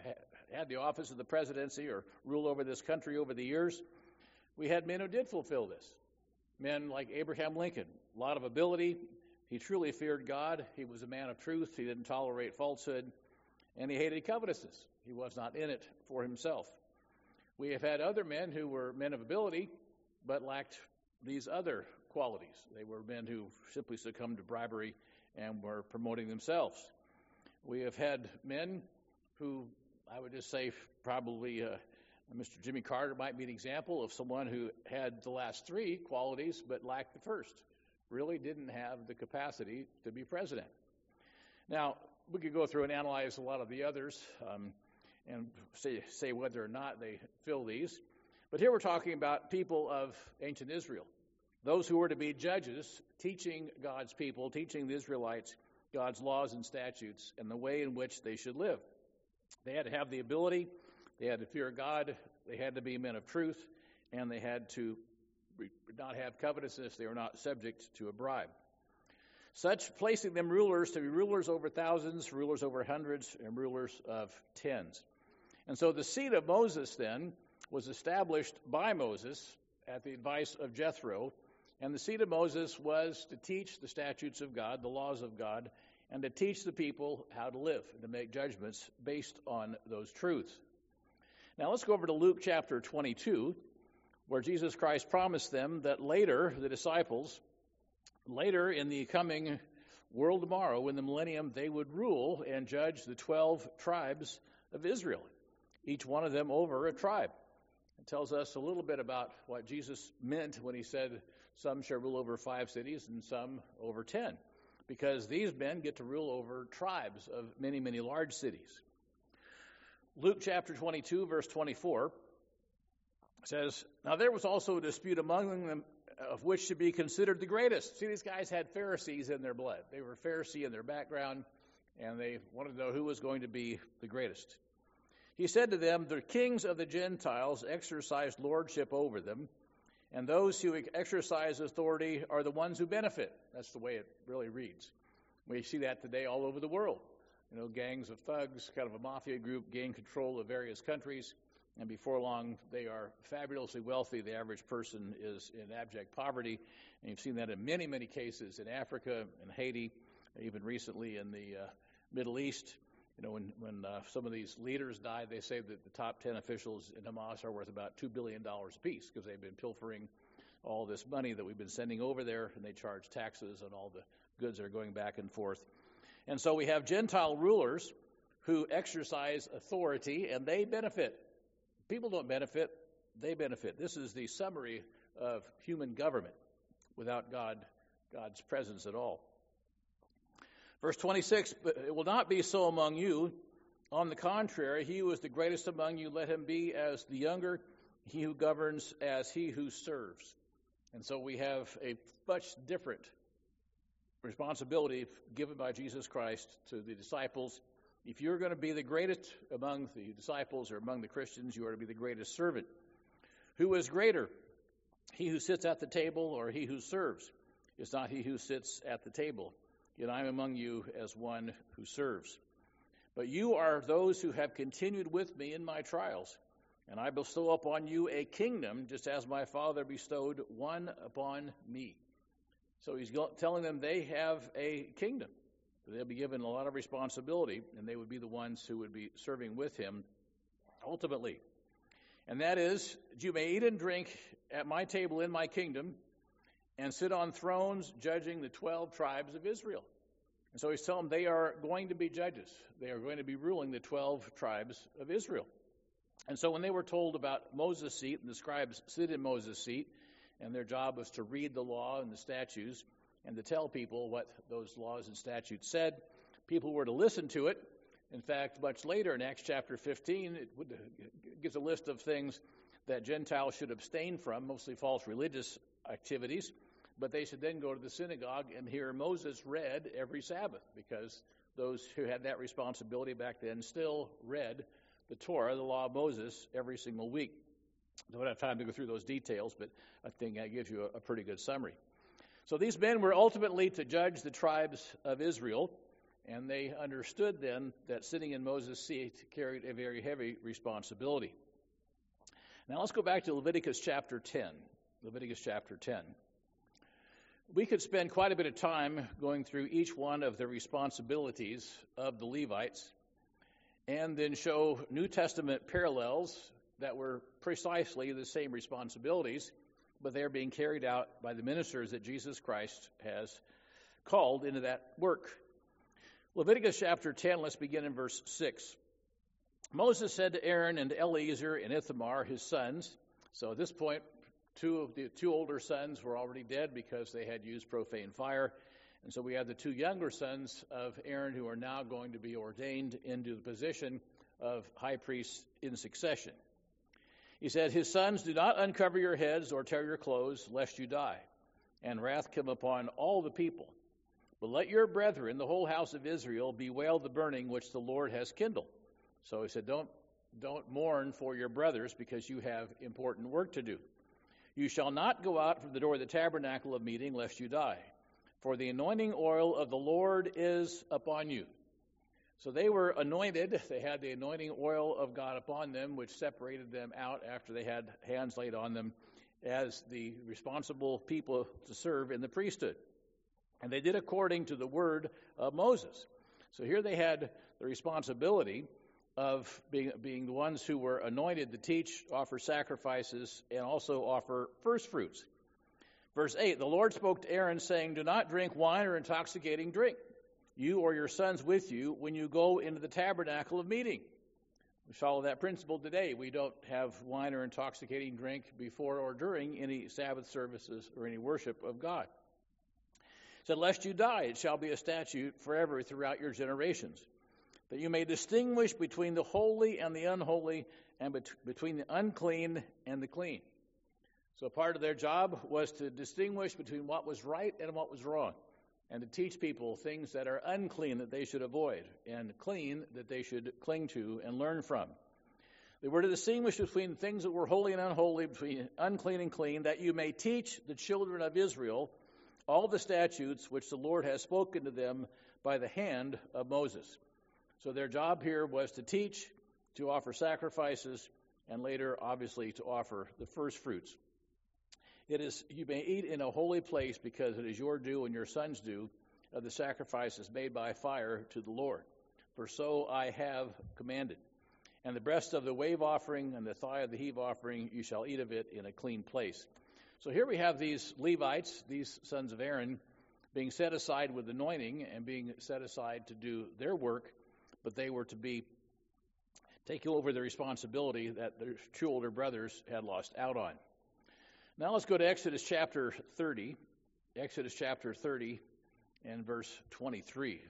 Speaker 1: had the office of the presidency or rule over this country over the years, we had men who did fulfill this. Men like Abraham Lincoln, a lot of ability. He truly feared God. He was a man of truth. He didn't tolerate falsehood. And he hated covetousness. He was not in it for himself. We have had other men who were men of ability, but lacked these other qualities. They were men who simply succumbed to bribery and were promoting themselves. We have had men who, I would just say, probably uh, Mister Jimmy Carter might be an example of someone who had the last three qualities but lacked the first. Really didn't have the capacity to be president. Now, we could go through and analyze a lot of the others um, and say, say whether or not they fill these. But here we're talking about people of ancient Israel, those who were to be judges, teaching God's people, teaching the Israelites God's laws and statutes and the way in which they should live. They had to have the ability, they had to fear God, they had to be men of truth, and they had to not have covetousness. They were not subject to a bribe. Such placing them rulers to be rulers over thousands, rulers over hundreds, and rulers of tens. And so the seed of Moses then was established by Moses at the advice of Jethro, and the seed of Moses was to teach the statutes of God, the laws of God, and to teach the people how to live and to make judgments based on those truths. Now let's go over to Luke chapter twenty-two, where Jesus Christ promised them that later, the disciples, later in the coming world tomorrow, in the millennium, they would rule and judge the twelve tribes of Israel, each one of them over a tribe. It tells us a little bit about what Jesus meant when he said some shall rule over five cities and some over ten, because these men get to rule over tribes of many, many large cities. Luke chapter twenty-two, verse twenty-four says, "Now there was also a dispute among them of which should be considered the greatest." See, these guys had Pharisees in their blood. They were Pharisee in their background, and they wanted to know who was going to be the greatest. He said to them, "The kings of the Gentiles exercise lordship over them, and those who exercise authority are the ones who benefit." That's the way it really reads. We see that today all over the world. You know, gangs of thugs, kind of a mafia group, gain control of various countries, and before long, they are fabulously wealthy. The average person is in abject poverty, and you've seen that in many, many cases in Africa, in Haiti, even recently in the uh, Middle East. You know, when, when uh, some of these leaders died, they say that the top ten officials in Hamas are worth about two billion dollars apiece because they've been pilfering all this money that we've been sending over there, and they charge taxes on all the goods that are going back and forth. And so we have Gentile rulers who exercise authority, and they benefit. People don't benefit, they benefit. This is the summary of human government without God, God's presence at all. Verse twenty-six, "But it will not be so among you. On the contrary, he who is the greatest among you, let him be as the younger, he who governs as he who serves." And so we have a much different responsibility given by Jesus Christ to the disciples. If you're going to be the greatest among the disciples or among the Christians, you are to be the greatest servant. Who is greater? He who sits at the table or he who serves? It's not he who sits at the table. Yet I am among you as one who serves. But you are those who have continued with me in my trials, and I bestow upon you a kingdom, just as my Father bestowed one upon me. So he's telling them they have a kingdom. They'll be given a lot of responsibility, and they would be the ones who would be serving with him ultimately. And that is, you may eat and drink at my table in my kingdom and sit on thrones judging the twelve tribes of Israel. And so he's telling them they are going to be judges. They are going to be ruling the twelve tribes of Israel. And so when they were told about Moses' seat, and the scribes sit in Moses' seat, and their job was to read the law and the statutes and to tell people what those laws and statutes said, people were to listen to it. In fact, much later in Acts chapter fifteen, it gives a list of things that Gentiles should abstain from, mostly false religious activities, but they should then go to the synagogue and hear Moses read every Sabbath, because those who had that responsibility back then still read the Torah, the law of Moses, every single week. I don't have time to go through those details, but I think that gives you a, a pretty good summary. So these men were ultimately to judge the tribes of Israel, and they understood then that sitting in Moses' seat carried a very heavy responsibility. Now let's go back to Leviticus chapter ten. Leviticus chapter ten. We could spend quite a bit of time going through each one of the responsibilities of the Levites and then show New Testament parallels that were precisely the same responsibilities, but they're being carried out by the ministers that Jesus Christ has called into that work. Leviticus chapter ten, let's begin in verse six. Moses said to Aaron and Eleazar and Ithamar, his sons, so at this point, two of the two older sons were already dead because they had used profane fire, and so we have the two younger sons of Aaron who are now going to be ordained into the position of high priest in succession. He said, his sons, do not uncover your heads or tear your clothes, lest you die, and wrath come upon all the people. But let your brethren, the whole house of Israel, bewail the burning which the Lord has kindled. So he said, don't, don't mourn for your brothers because you have important work to do. You shall not go out from the door of the tabernacle of meeting, lest you die. For the anointing oil of the Lord is upon you. So they were anointed. They had the anointing oil of God upon them, which separated them out after they had hands laid on them as the responsible people to serve in the priesthood. And they did according to the word of Moses. So here they had the responsibility of being, being the ones who were anointed to teach, offer sacrifices, and also offer first fruits. Verse eight, the Lord spoke to Aaron, saying, do not drink wine or intoxicating drink, you or your sons with you, when you go into the tabernacle of meeting. We follow that principle today. We don't have wine or intoxicating drink before or during any Sabbath services or any worship of God. It said, lest you die, it shall be a statute forever throughout your generations, that you may distinguish between the holy and the unholy, and bet- between the unclean and the clean. So part of their job was to distinguish between what was right and what was wrong, and to teach people things that are unclean that they should avoid, and clean that they should cling to and learn from. They were to distinguish between things that were holy and unholy, between unclean and clean, that you may teach the children of Israel all the statutes which the Lord has spoken to them by the hand of Moses. So their job here was to teach, to offer sacrifices, and later, obviously, to offer the first fruits. It is, you may eat in a holy place because it is your due and your son's due of the sacrifices made by fire to the Lord. For so I have commanded. And the breast of the wave offering and the thigh of the heave offering, you shall eat of it in a clean place. So here we have these Levites, these sons of Aaron, being set aside with anointing and being set aside to do their work, but they were to be taking over the responsibility that their two older brothers had lost out on. Now let's go to Exodus chapter thirty. Exodus chapter thirty and verse twenty-three.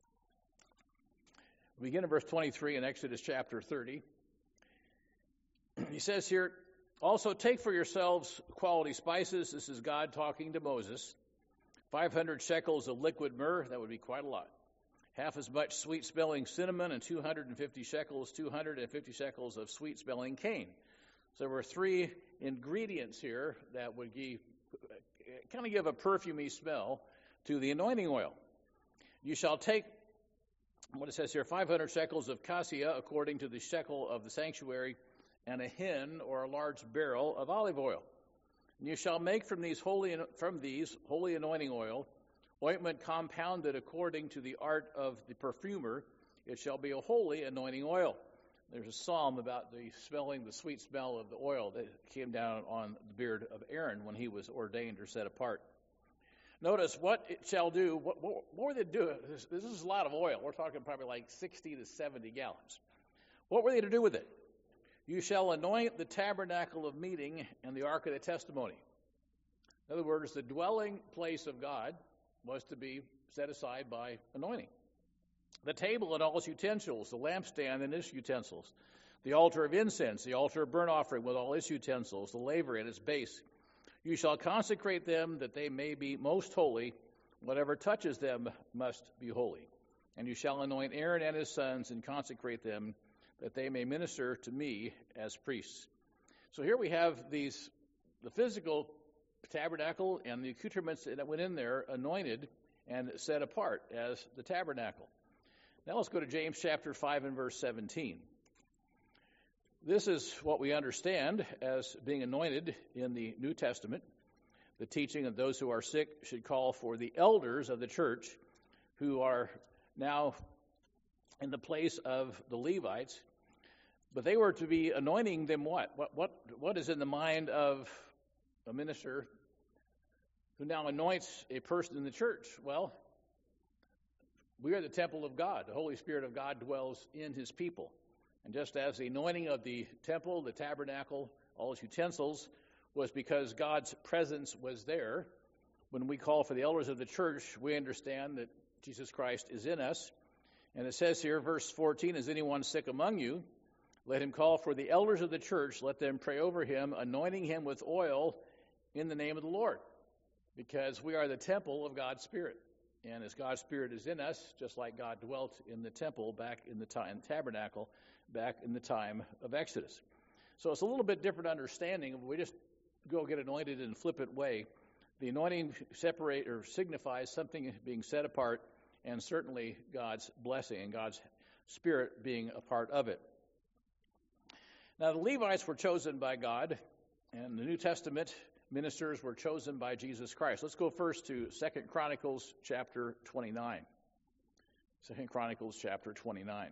Speaker 1: We begin in verse twenty-three in Exodus chapter thirty. He says here, also take for yourselves quality spices. This is God talking to Moses. five hundred shekels of liquid myrrh, that would be quite a lot. Half as much sweet-smelling cinnamon, and two hundred fifty shekels, two hundred fifty shekels of sweet-smelling cane. So there were three ingredients here that would give, kind of give a perfumey smell to the anointing oil. You shall take, what it says here, five hundred shekels of cassia according to the shekel of the sanctuary, and a hin or a large barrel of olive oil. And you shall make from these holy from these holy anointing oil ointment compounded according to the art of the perfumer. It shall be a holy anointing oil. There's a psalm about the smelling, the sweet smell of the oil that came down on the beard of Aaron when he was ordained or set apart. Notice what it shall do. What, what, what were they doing? This, this is a lot of oil. We're talking probably like sixty to seventy gallons. What were they to do with it? You shall anoint the tabernacle of meeting and the ark of the testimony. In other words, the dwelling place of God was to be set aside by anointing. The table and all its utensils, the lampstand and its utensils, the altar of incense, the altar of burnt offering with all its utensils, the laver and its base. You shall consecrate them that they may be most holy. Whatever touches them must be holy. And you shall anoint Aaron and his sons and consecrate them that they may minister to me as priests. So here we have these, the physical tabernacle and the accoutrements that went in there anointed and set apart as the tabernacle. Now let's go to James chapter five and verse seventeen. This is what we understand as being anointed in the New Testament. The teaching of those who are sick should call for the elders of the church, who are now in the place of the Levites. But they were to be anointing them what? What what what is in the mind of a minister who now anoints a person in the church? Well, we are the temple of God. The Holy Spirit of God dwells in his people. And just as the anointing of the temple, the tabernacle, all its utensils, was because God's presence was there, when we call for the elders of the church, we understand that Jesus Christ is in us. And it says here, verse fourteen, is anyone sick among you? Let him call for the elders of the church. Let them pray over him, anointing him with oil in the name of the Lord. Because we are the temple of God's Spirit. And as God's Spirit is in us, just like God dwelt in the temple back in the time, tabernacle, back in the time of Exodus. So it's a little bit different understanding. We just go get anointed in a flippant way. The anointing separate or signifies something being set apart, and certainly God's blessing and God's Spirit being a part of it. Now the Levites were chosen by God, and the New Testament ministers were chosen by Jesus Christ. Let's go first to Second Chronicles chapter twenty-nine. Second Chronicles chapter twenty-nine.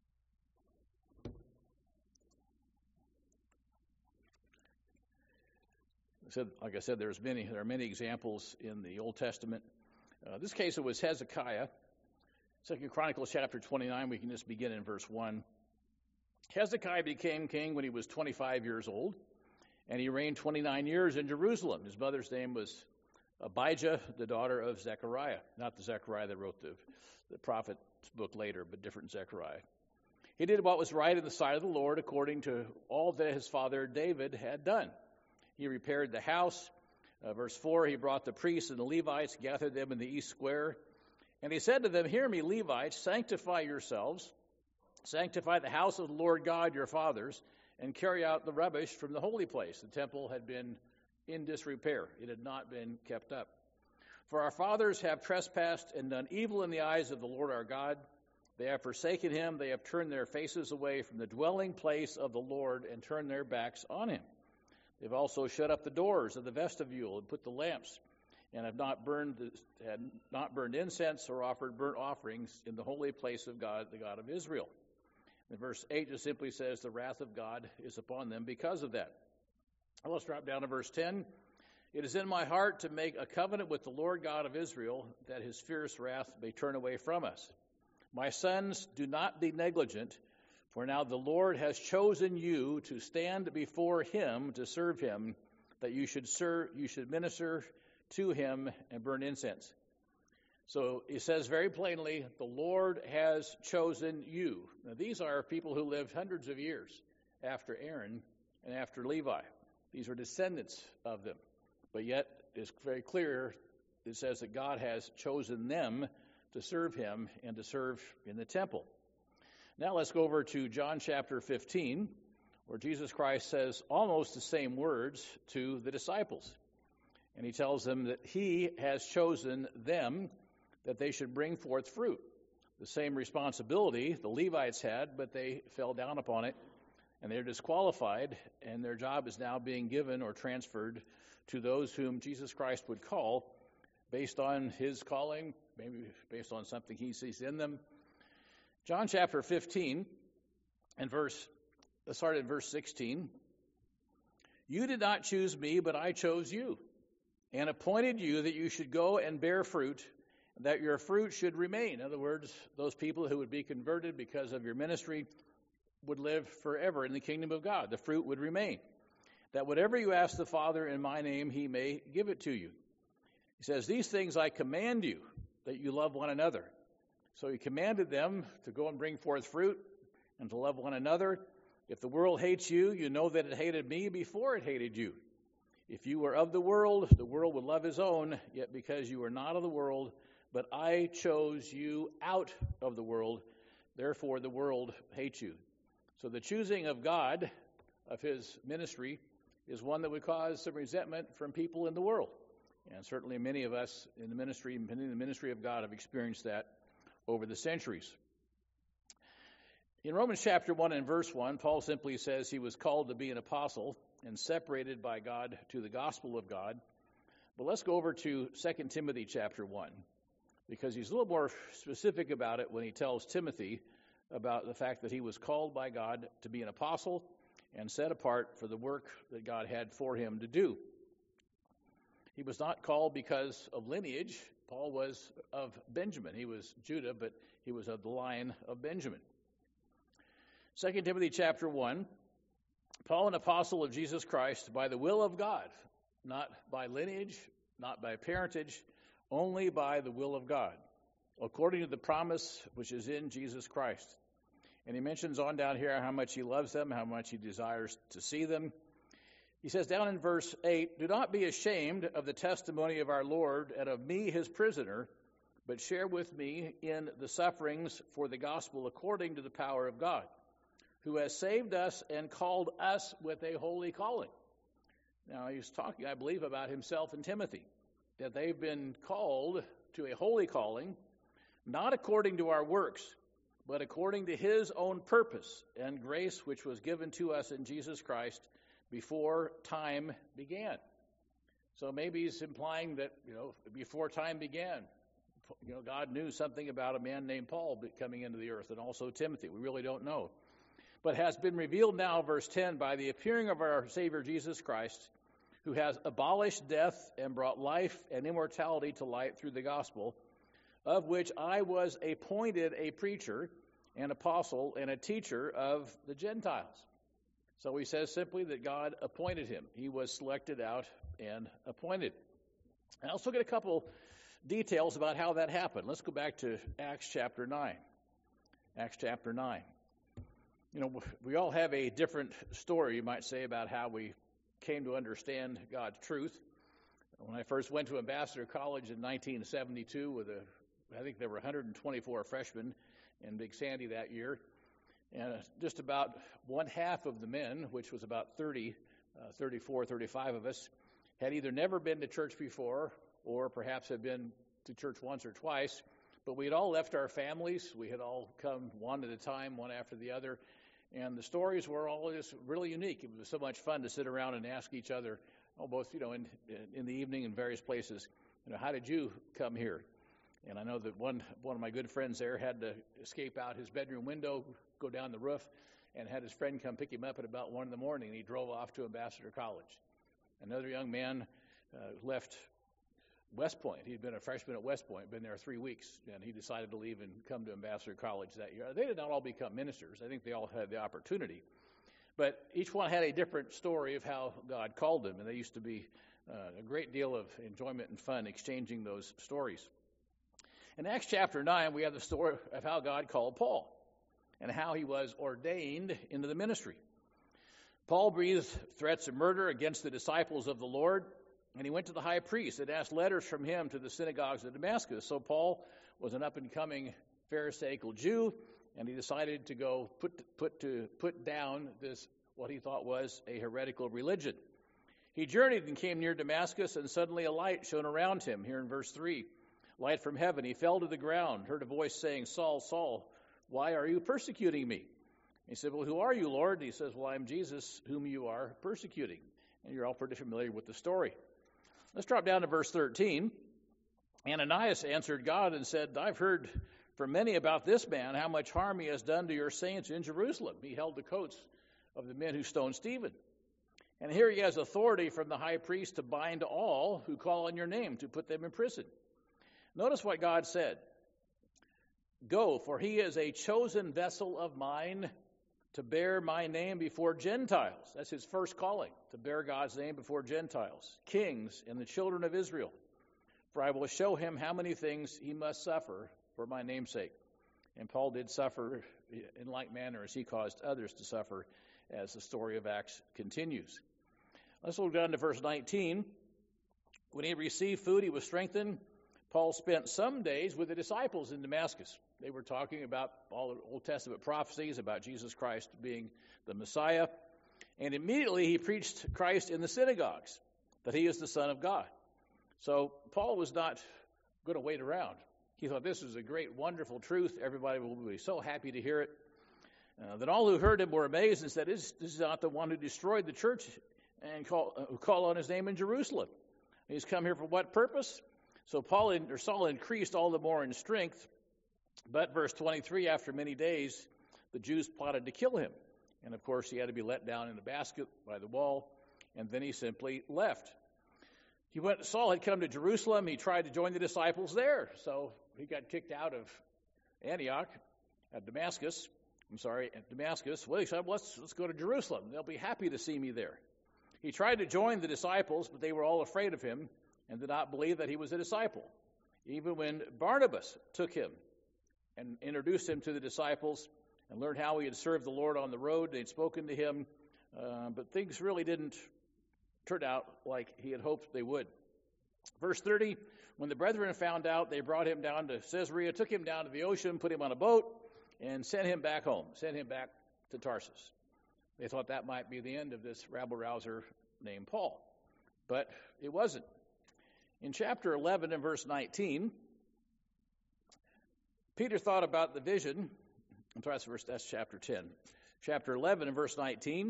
Speaker 1: I said, like I said, there's many. There are many examples in the Old Testament. Uh, this case, it was Hezekiah. Second Chronicles chapter twenty-nine. We can just begin in verse one. Hezekiah became king when he was twenty-five years old, and he reigned twenty-nine years in Jerusalem. His mother's name was Abijah, the daughter of Zechariah. Not the Zechariah that wrote the, the prophet's book later, but different Zechariah. He did what was right in the sight of the Lord, according to all that his father David had done. He repaired the house. Uh, verse four, he brought the priests and the Levites, gathered them in the east square. And he said to them, "Hear me, Levites, sanctify yourselves, sanctify the house of the Lord God your fathers, and carry out the rubbish from the holy place." The temple had been in disrepair. It had not been kept up. "For our fathers have trespassed and done evil in the eyes of the Lord our God. They have forsaken him. They have turned their faces away from the dwelling place of the Lord and turned their backs on him. They've also shut up the doors of the vestibule and put the lamps, and have not burned had not burned incense or offered burnt offerings in the holy place of God, the God of Israel." And verse eight just simply says the wrath of God is upon them because of that. Well, let's drop down to verse ten. "It is in my heart to make a covenant with the Lord God of Israel, that his fierce wrath may turn away from us. My sons, do not be negligent, for now the Lord has chosen you to stand before him to serve him, that you should serve, you should minister to him and burn incense." So it says very plainly, the Lord has chosen you. Now these are people who lived hundreds of years after Aaron and after Levi. These are descendants of them. But yet it's very clear, it says that God has chosen them to serve him and to serve in the temple. Now let's go over to John chapter fifteen, where Jesus Christ says almost the same words to the disciples. And he tells them that he has chosen them that they should bring forth fruit. The same responsibility the Levites had, but they fell down upon it, and they're disqualified, and their job is now being given or transferred to those whom Jesus Christ would call based on his calling, maybe based on something he sees in them. John chapter fifteen, and verse, let's start at verse sixteen. "You did not choose me, but I chose you, and appointed you that you should go and bear fruit, that your fruit should remain." In other words, those people who would be converted because of your ministry would live forever in the kingdom of God. The fruit would remain. "That whatever you ask the Father in my name, he may give it to you." He says, "These things I command you, that you love one another." So he commanded them to go and bring forth fruit and to love one another. "If the world hates you, you know that it hated me before it hated you. If you were of the world, the world would love his own. Yet because you are not of the world, but I chose you out of the world, therefore the world hates you." So the choosing of God, of his ministry, is one that would cause some resentment from people in the world. And certainly many of us in the ministry, many in the ministry of God have experienced that over the centuries. In Romans chapter one and verse one, Paul simply says he was called to be an apostle and separated by God to the gospel of God. But let's go over to Second Timothy chapter one, because he's a little more specific about it when he tells Timothy about the fact that he was called by God to be an apostle and set apart for the work that God had for him to do. He was not called because of lineage. Paul was of Benjamin. He was Judah, but he was of the line of Benjamin. Second Timothy chapter one, Paul, an apostle of Jesus Christ, by the will of God, not by lineage, not by parentage, only by the will of God, according to the promise which is in Jesus Christ. And he mentions on down here how much he loves them, how much he desires to see them. He says down in verse eight, "Do not be ashamed of the testimony of our Lord and of me, his prisoner, but share with me in the sufferings for the gospel according to the power of God, who has saved us and called us with a holy calling." Now, he's talking, I believe, about himself and Timothy, that they've been called to a holy calling, not according to our works, but according to his own purpose and grace, which was given to us in Jesus Christ before time began. So maybe he's implying that, you know, before time began, you know, God knew something about a man named Paul coming into the earth, and also Timothy. We really don't know. But has been revealed now, verse ten, by the appearing of our Savior Jesus Christ, who has abolished death and brought life and immortality to light through the gospel, of which I was appointed a preacher, an apostle, and a teacher of the Gentiles. So he says simply that God appointed him. He was selected out and appointed. And let's look at a couple details about how that happened. Let's go back to Acts chapter nine. Acts chapter nine. You know, we all have a different story, you might say, about how we came to understand God's truth. When I first went to Ambassador College in nineteen seventy-two, with a, I think there were one hundred twenty-four freshmen in Big Sandy that year, and just about one half of the men, which was about thirty, uh, thirty-four, thirty-five of us, had either never been to church before or perhaps had been to church once or twice, but we had all left our families. We had all come one at a time, one after the other. And the stories were all just really unique. It was so much fun to sit around and ask each other, oh, both, you know, in in the evening in various places, you know, how did you come here? And I know that one one of my good friends there had to escape out his bedroom window, go down the roof, and had his friend come pick him up at about one in the morning, and he drove off to Ambassador College. Another young man uh, left West Point. He'd been a freshman at West Point, been there three weeks, and he decided to leave and come to Ambassador College that year. They did not all become ministers. I think they all had the opportunity. But each one had a different story of how God called them, and there used to be uh, a great deal of enjoyment and fun exchanging those stories. In Acts chapter nine, we have the story of how God called Paul and how he was ordained into the ministry. Paul breathed threats of murder against the disciples of the Lord, and he went to the high priest and asked letters from him to the synagogues of Damascus. So Paul was an up-and-coming Pharisaical Jew, and he decided to go put put to put down this, what he thought was a heretical religion. He journeyed and came near Damascus, and suddenly a light shone around him. Here in verse three, light from heaven. He fell to the ground, heard a voice saying, "Saul, Saul, why are you persecuting me?" He said, "Well, who are you, Lord?" And he says, "Well, I am Jesus, whom you are persecuting." And you're all pretty familiar with the story. Let's drop down to verse thirteen. Ananias answered God and said, "I've heard from many about this man, how much harm he has done to your saints in Jerusalem." He held the coats of the men who stoned Stephen. And here he has authority from the high priest to bind all who call on your name, to put them in prison. Notice what God said. "Go, for he is a chosen vessel of mine to bear my name before Gentiles." That's his first calling, to bear God's name before Gentiles, kings, and the children of Israel. "For I will show him how many things he must suffer for my name's sake." And Paul did suffer in like manner as he caused others to suffer, as the story of Acts continues. Let's look down to verse nineteen. When he received food, he was strengthened. Paul spent some days with the disciples in Damascus. They were talking about all the Old Testament prophecies about Jesus Christ being the Messiah. And immediately he preached Christ in the synagogues, that he is the Son of God. So Paul was not going to wait around. He thought this is a great, wonderful truth. Everybody will be so happy to hear it. Uh, then all who heard him were amazed and said, this, this is not the one who destroyed the church and call, uh, who call on his name in Jerusalem. He's come here for what purpose? So Paul in, or Saul increased all the more in strength. But verse twenty-three, after many days, the Jews plotted to kill him. And of course, he had to be let down in a basket by the wall. And then he simply left. He went. Saul had come to Jerusalem. He tried to join the disciples there. So he got kicked out of Antioch, at Damascus. I'm sorry, at Damascus. Well, he said, let's, let's go to Jerusalem. They'll be happy to see me there. He tried to join the disciples, but they were all afraid of him and did not believe that he was a disciple. Even when Barnabas took him and introduced him to the disciples and learned how he had served the Lord on the road, they'd spoken to him, uh, but things really didn't turn out like he had hoped they would. Verse thirty, when the brethren found out, they brought him down to Caesarea, took him down to the ocean, put him on a boat, and sent him back home, sent him back to Tarsus. They thought that might be the end of this rabble-rouser named Paul, but it wasn't. In chapter eleven and verse nineteen, Peter thought about the vision. I'm sorry, that's, verse, that's chapter ten. Chapter eleven and verse nineteen,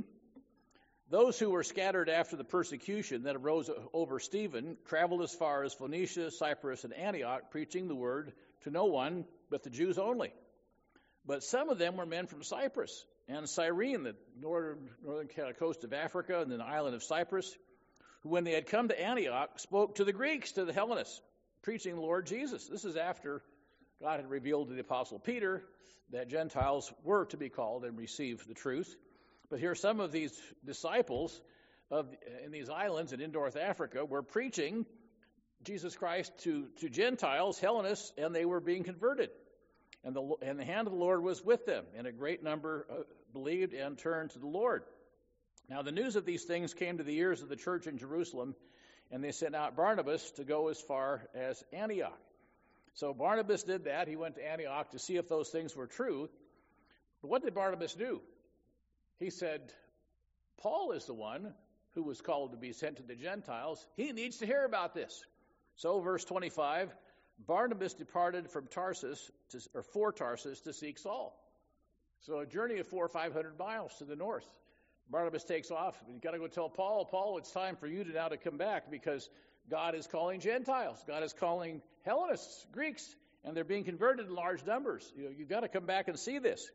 Speaker 1: those who were scattered after the persecution that arose over Stephen traveled as far as Phoenicia, Cyprus, and Antioch, preaching the word to no one but the Jews only. But some of them were men from Cyprus and Cyrene, the northern, northern coast of Africa, and then the island of Cyprus, who, when they had come to Antioch, spoke to the Greeks, to the Hellenists, preaching the Lord Jesus. This is after God had revealed to the Apostle Peter that Gentiles were to be called and receive the truth. But here some of these disciples of in these islands and in North Africa were preaching Jesus Christ to, to Gentiles, Hellenists, and they were being converted. And the, and the hand of the Lord was with them, and a great number uh, believed and turned to the Lord. Now the news of these things came to the ears of the church in Jerusalem, and they sent out Barnabas to go as far as Antioch. So Barnabas did that. He went to Antioch to see if those things were true. But what did Barnabas do? He said, Paul is the one who was called to be sent to the Gentiles. He needs to hear about this. So verse twenty-five, Barnabas departed from Tarsus, to, or for Tarsus, to seek Saul. So a journey of four or five hundred miles to the north. Barnabas takes off. You've got to go tell Paul, Paul, it's time for you to now to come back because God is calling Gentiles. God is calling Hellenists, Greeks, and they're being converted in large numbers. You know, you've got to come back and see this.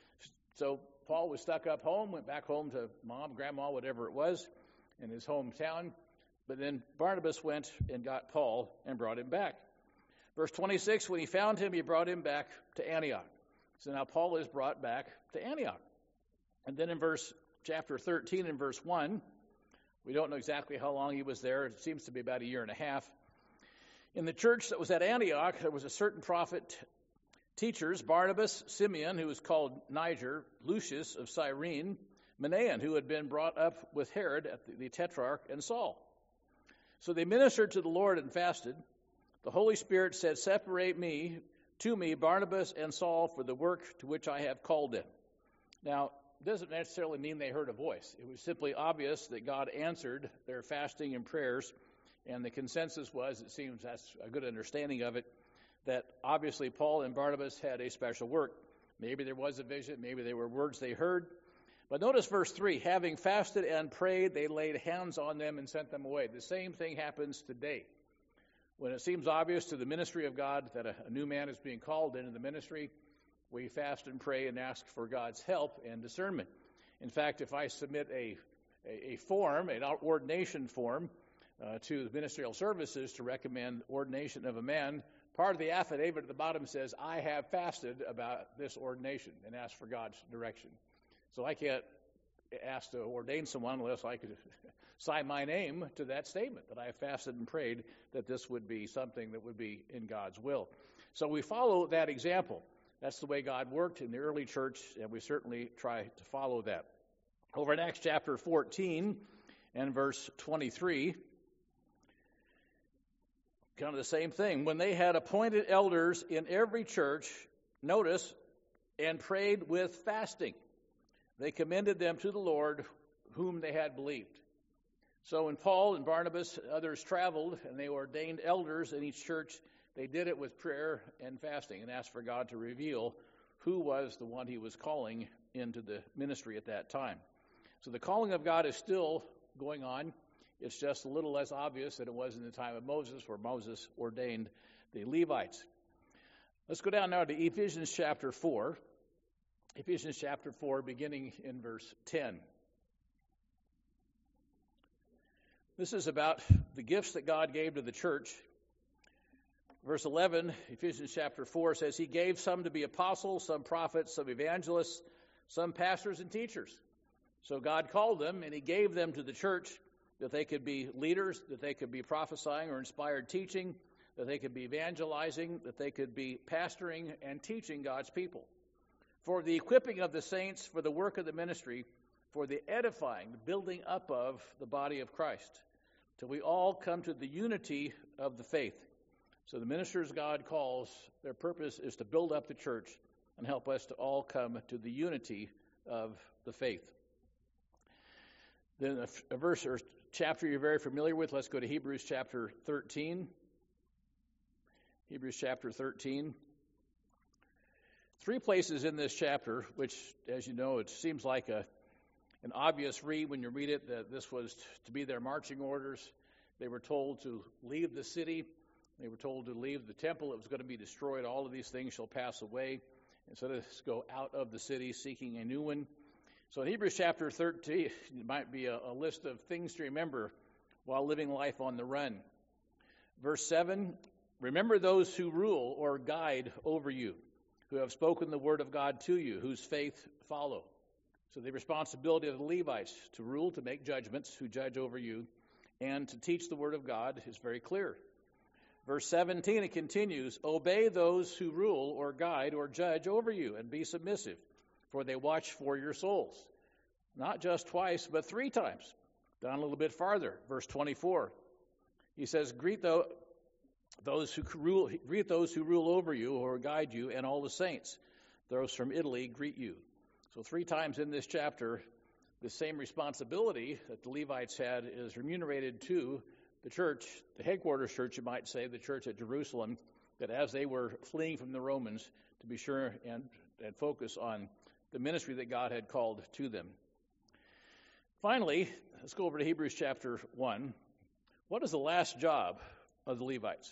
Speaker 1: So Paul was stuck up home, went back home to mom, grandma, whatever it was, in his hometown. But then Barnabas went and got Paul and brought him back. Verse twenty-six, when he found him, he brought him back to Antioch. So now Paul is brought back to Antioch. And then in verse chapter thirteen and verse one, we don't know exactly how long he was there. It seems to be about a year and a half. In the church that was at Antioch, there was a certain prophet, teachers, Barnabas, Simeon, who was called Niger, Lucius of Cyrene, Manaen, who had been brought up with Herod, at the, the tetrarch, and Saul. So they ministered to the Lord and fasted. The Holy Spirit said, separate me, to me, Barnabas and Saul, for the work to which I have called them. Now, it doesn't necessarily mean they heard a voice. It was simply obvious that God answered their fasting and prayers, and the consensus was, it seems that's a good understanding of it, that obviously Paul and Barnabas had a special work. Maybe there was a vision, maybe they were words they heard. But notice verse three, having fasted and prayed, they laid hands on them and sent them away. The same thing happens today. When it seems obvious to the ministry of God that a, a new man is being called into the ministry, we fast and pray and ask for God's help and discernment. In fact, if I submit a, a, a form, an ordination form, uh, to the ministerial services to recommend ordination of a man, part of the affidavit at the bottom says, I have fasted about this ordination and ask for God's direction. So I can't ask to ordain someone unless I could sign my name to that statement, that I have fasted and prayed that this would be something that would be in God's will. So we follow that example. That's the way God worked in the early church, and we certainly try to follow that. Over in Acts chapter fourteen and verse twenty-three, kind of the same thing. When they had appointed elders in every church, notice, and prayed with fasting, they commended them to the Lord, whom they had believed. So when Paul and Barnabas and others traveled and they ordained elders in each church, they did it with prayer and fasting and asked for God to reveal who was the one he was calling into the ministry at that time. So the calling of God is still going on. It's just a little less obvious than it was in the time of Moses, where Moses ordained the Levites. Let's go down now to Ephesians chapter four. Ephesians chapter four, beginning in verse ten. This is about the gifts that God gave to the church. Verse eleven, Ephesians chapter four says, He gave some to be apostles, some prophets, some evangelists, some pastors and teachers. So God called them, and He gave them to the church that they could be leaders, that they could be prophesying or inspired teaching, that they could be evangelizing, that they could be pastoring and teaching God's people. For the equipping of the saints, for the work of the ministry, for the edifying, the building up of the body of Christ, till we all come to the unity of the faith. So the ministers God calls, their purpose is to build up the church and help us to all come to the unity of the faith. Then a, a verse or chapter you're very familiar with, let's go to Hebrews chapter thirteen. Hebrews chapter thirteen. Three places in this chapter, which, as you know, it seems like a an obvious read when you read it, that this was to be their marching orders. They were told to leave the city. They were told to leave the temple. It was going to be destroyed. All of these things shall pass away. And so let's go out of the city seeking a new one. So in Hebrews chapter thirteen, it might be a, a list of things to remember while living life on the run. Verse seven, remember those who rule or guide over you, who have spoken the word of God to you, whose faith follow. So the responsibility of the Levites to rule, to make judgments, who judge over you, and to teach the word of God is very clear. Verse seventeen, it continues, obey those who rule or guide or judge over you, and be submissive, for they watch for your souls. Not just twice, but three times. Down a little bit farther, verse twenty-four. He says, greet the, those who rule, greet those who rule over you or guide you, and all the saints. Those from Italy greet you. So three times in this chapter, the same responsibility that the Levites had is remunerated to the church, the headquarters church, you might say, the church at Jerusalem, that as they were fleeing from the Romans, to be sure and, and focus on the ministry that God had called to them. Finally, let's go over to Hebrews chapter one. What is the last job of the Levites?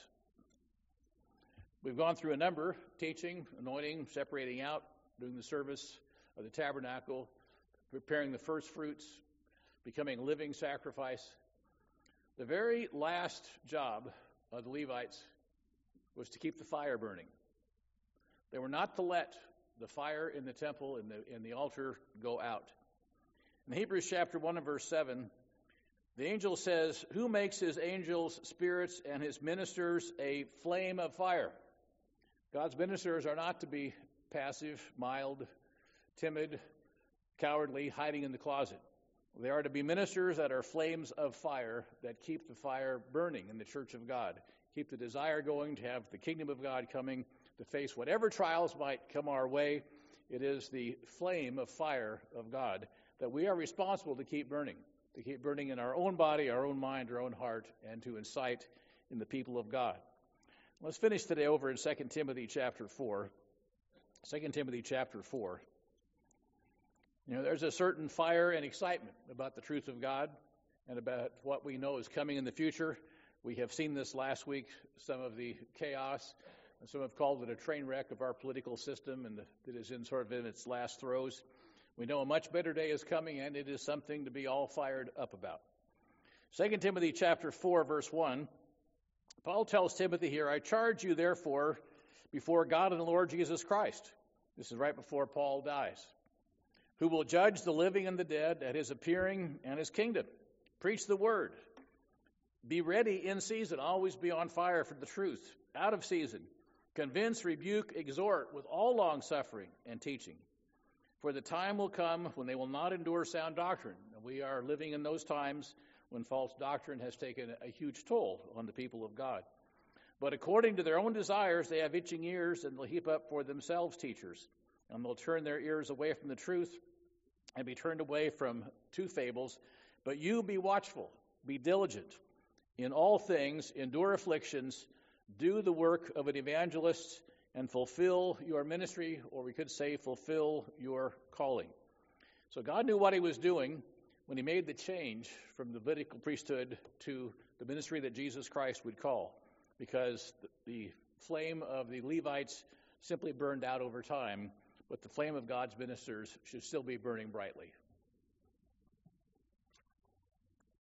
Speaker 1: We've gone through a number, teaching, anointing, separating out, doing the service of the tabernacle, preparing the first fruits, becoming a living sacrifice. The very last job of the Levites was to keep the fire burning. They were not to let the fire in the temple and the, and the altar go out. In Hebrews chapter one and verse seven, the angel says, who makes his angels spirits and his ministers a flame of fire? God's ministers are not to be passive, mild, timid, cowardly, hiding in the closet. They are to be ministers that are flames of fire that keep the fire burning in the church of God, keep the desire going to have the kingdom of God coming, to face whatever trials might come our way. It is the flame of fire of God that we are responsible to keep burning, to keep burning in our own body, our own mind, our own heart, and to incite in the people of God. Let's finish today over in Second Timothy chapter four. Second Timothy chapter four. You know, there's a certain fire and excitement about the truth of God and about what we know is coming in the future. We have seen this last week, some of the chaos, and some have called it a train wreck of our political system, and it is in sort of in its last throes. We know a much better day is coming, and it is something to be all fired up about. Second Timothy chapter four, verse one, Paul tells Timothy here, I charge you therefore before God and the Lord Jesus Christ. This is right before Paul dies. Who will judge the living and the dead at his appearing and his kingdom. Preach the word. Be ready in season. Always be on fire for the truth. Out of season. Convince, rebuke, exhort with all long suffering and teaching. For the time will come when they will not endure sound doctrine. And we are living in those times when false doctrine has taken a huge toll on the people of God. But according to their own desires, they have itching ears, and they'll heap up for themselves teachers. And they'll turn their ears away from the truth and be turned away from two fables. But you be watchful, be diligent. In all things, endure afflictions, do the work of an evangelist, and fulfill your ministry, or we could say fulfill your calling. So God knew what he was doing when he made the change from the Levitical priesthood to the ministry that Jesus Christ would call, because the flame of the Levites simply burned out over time, but the flame of God's ministers should still be burning brightly.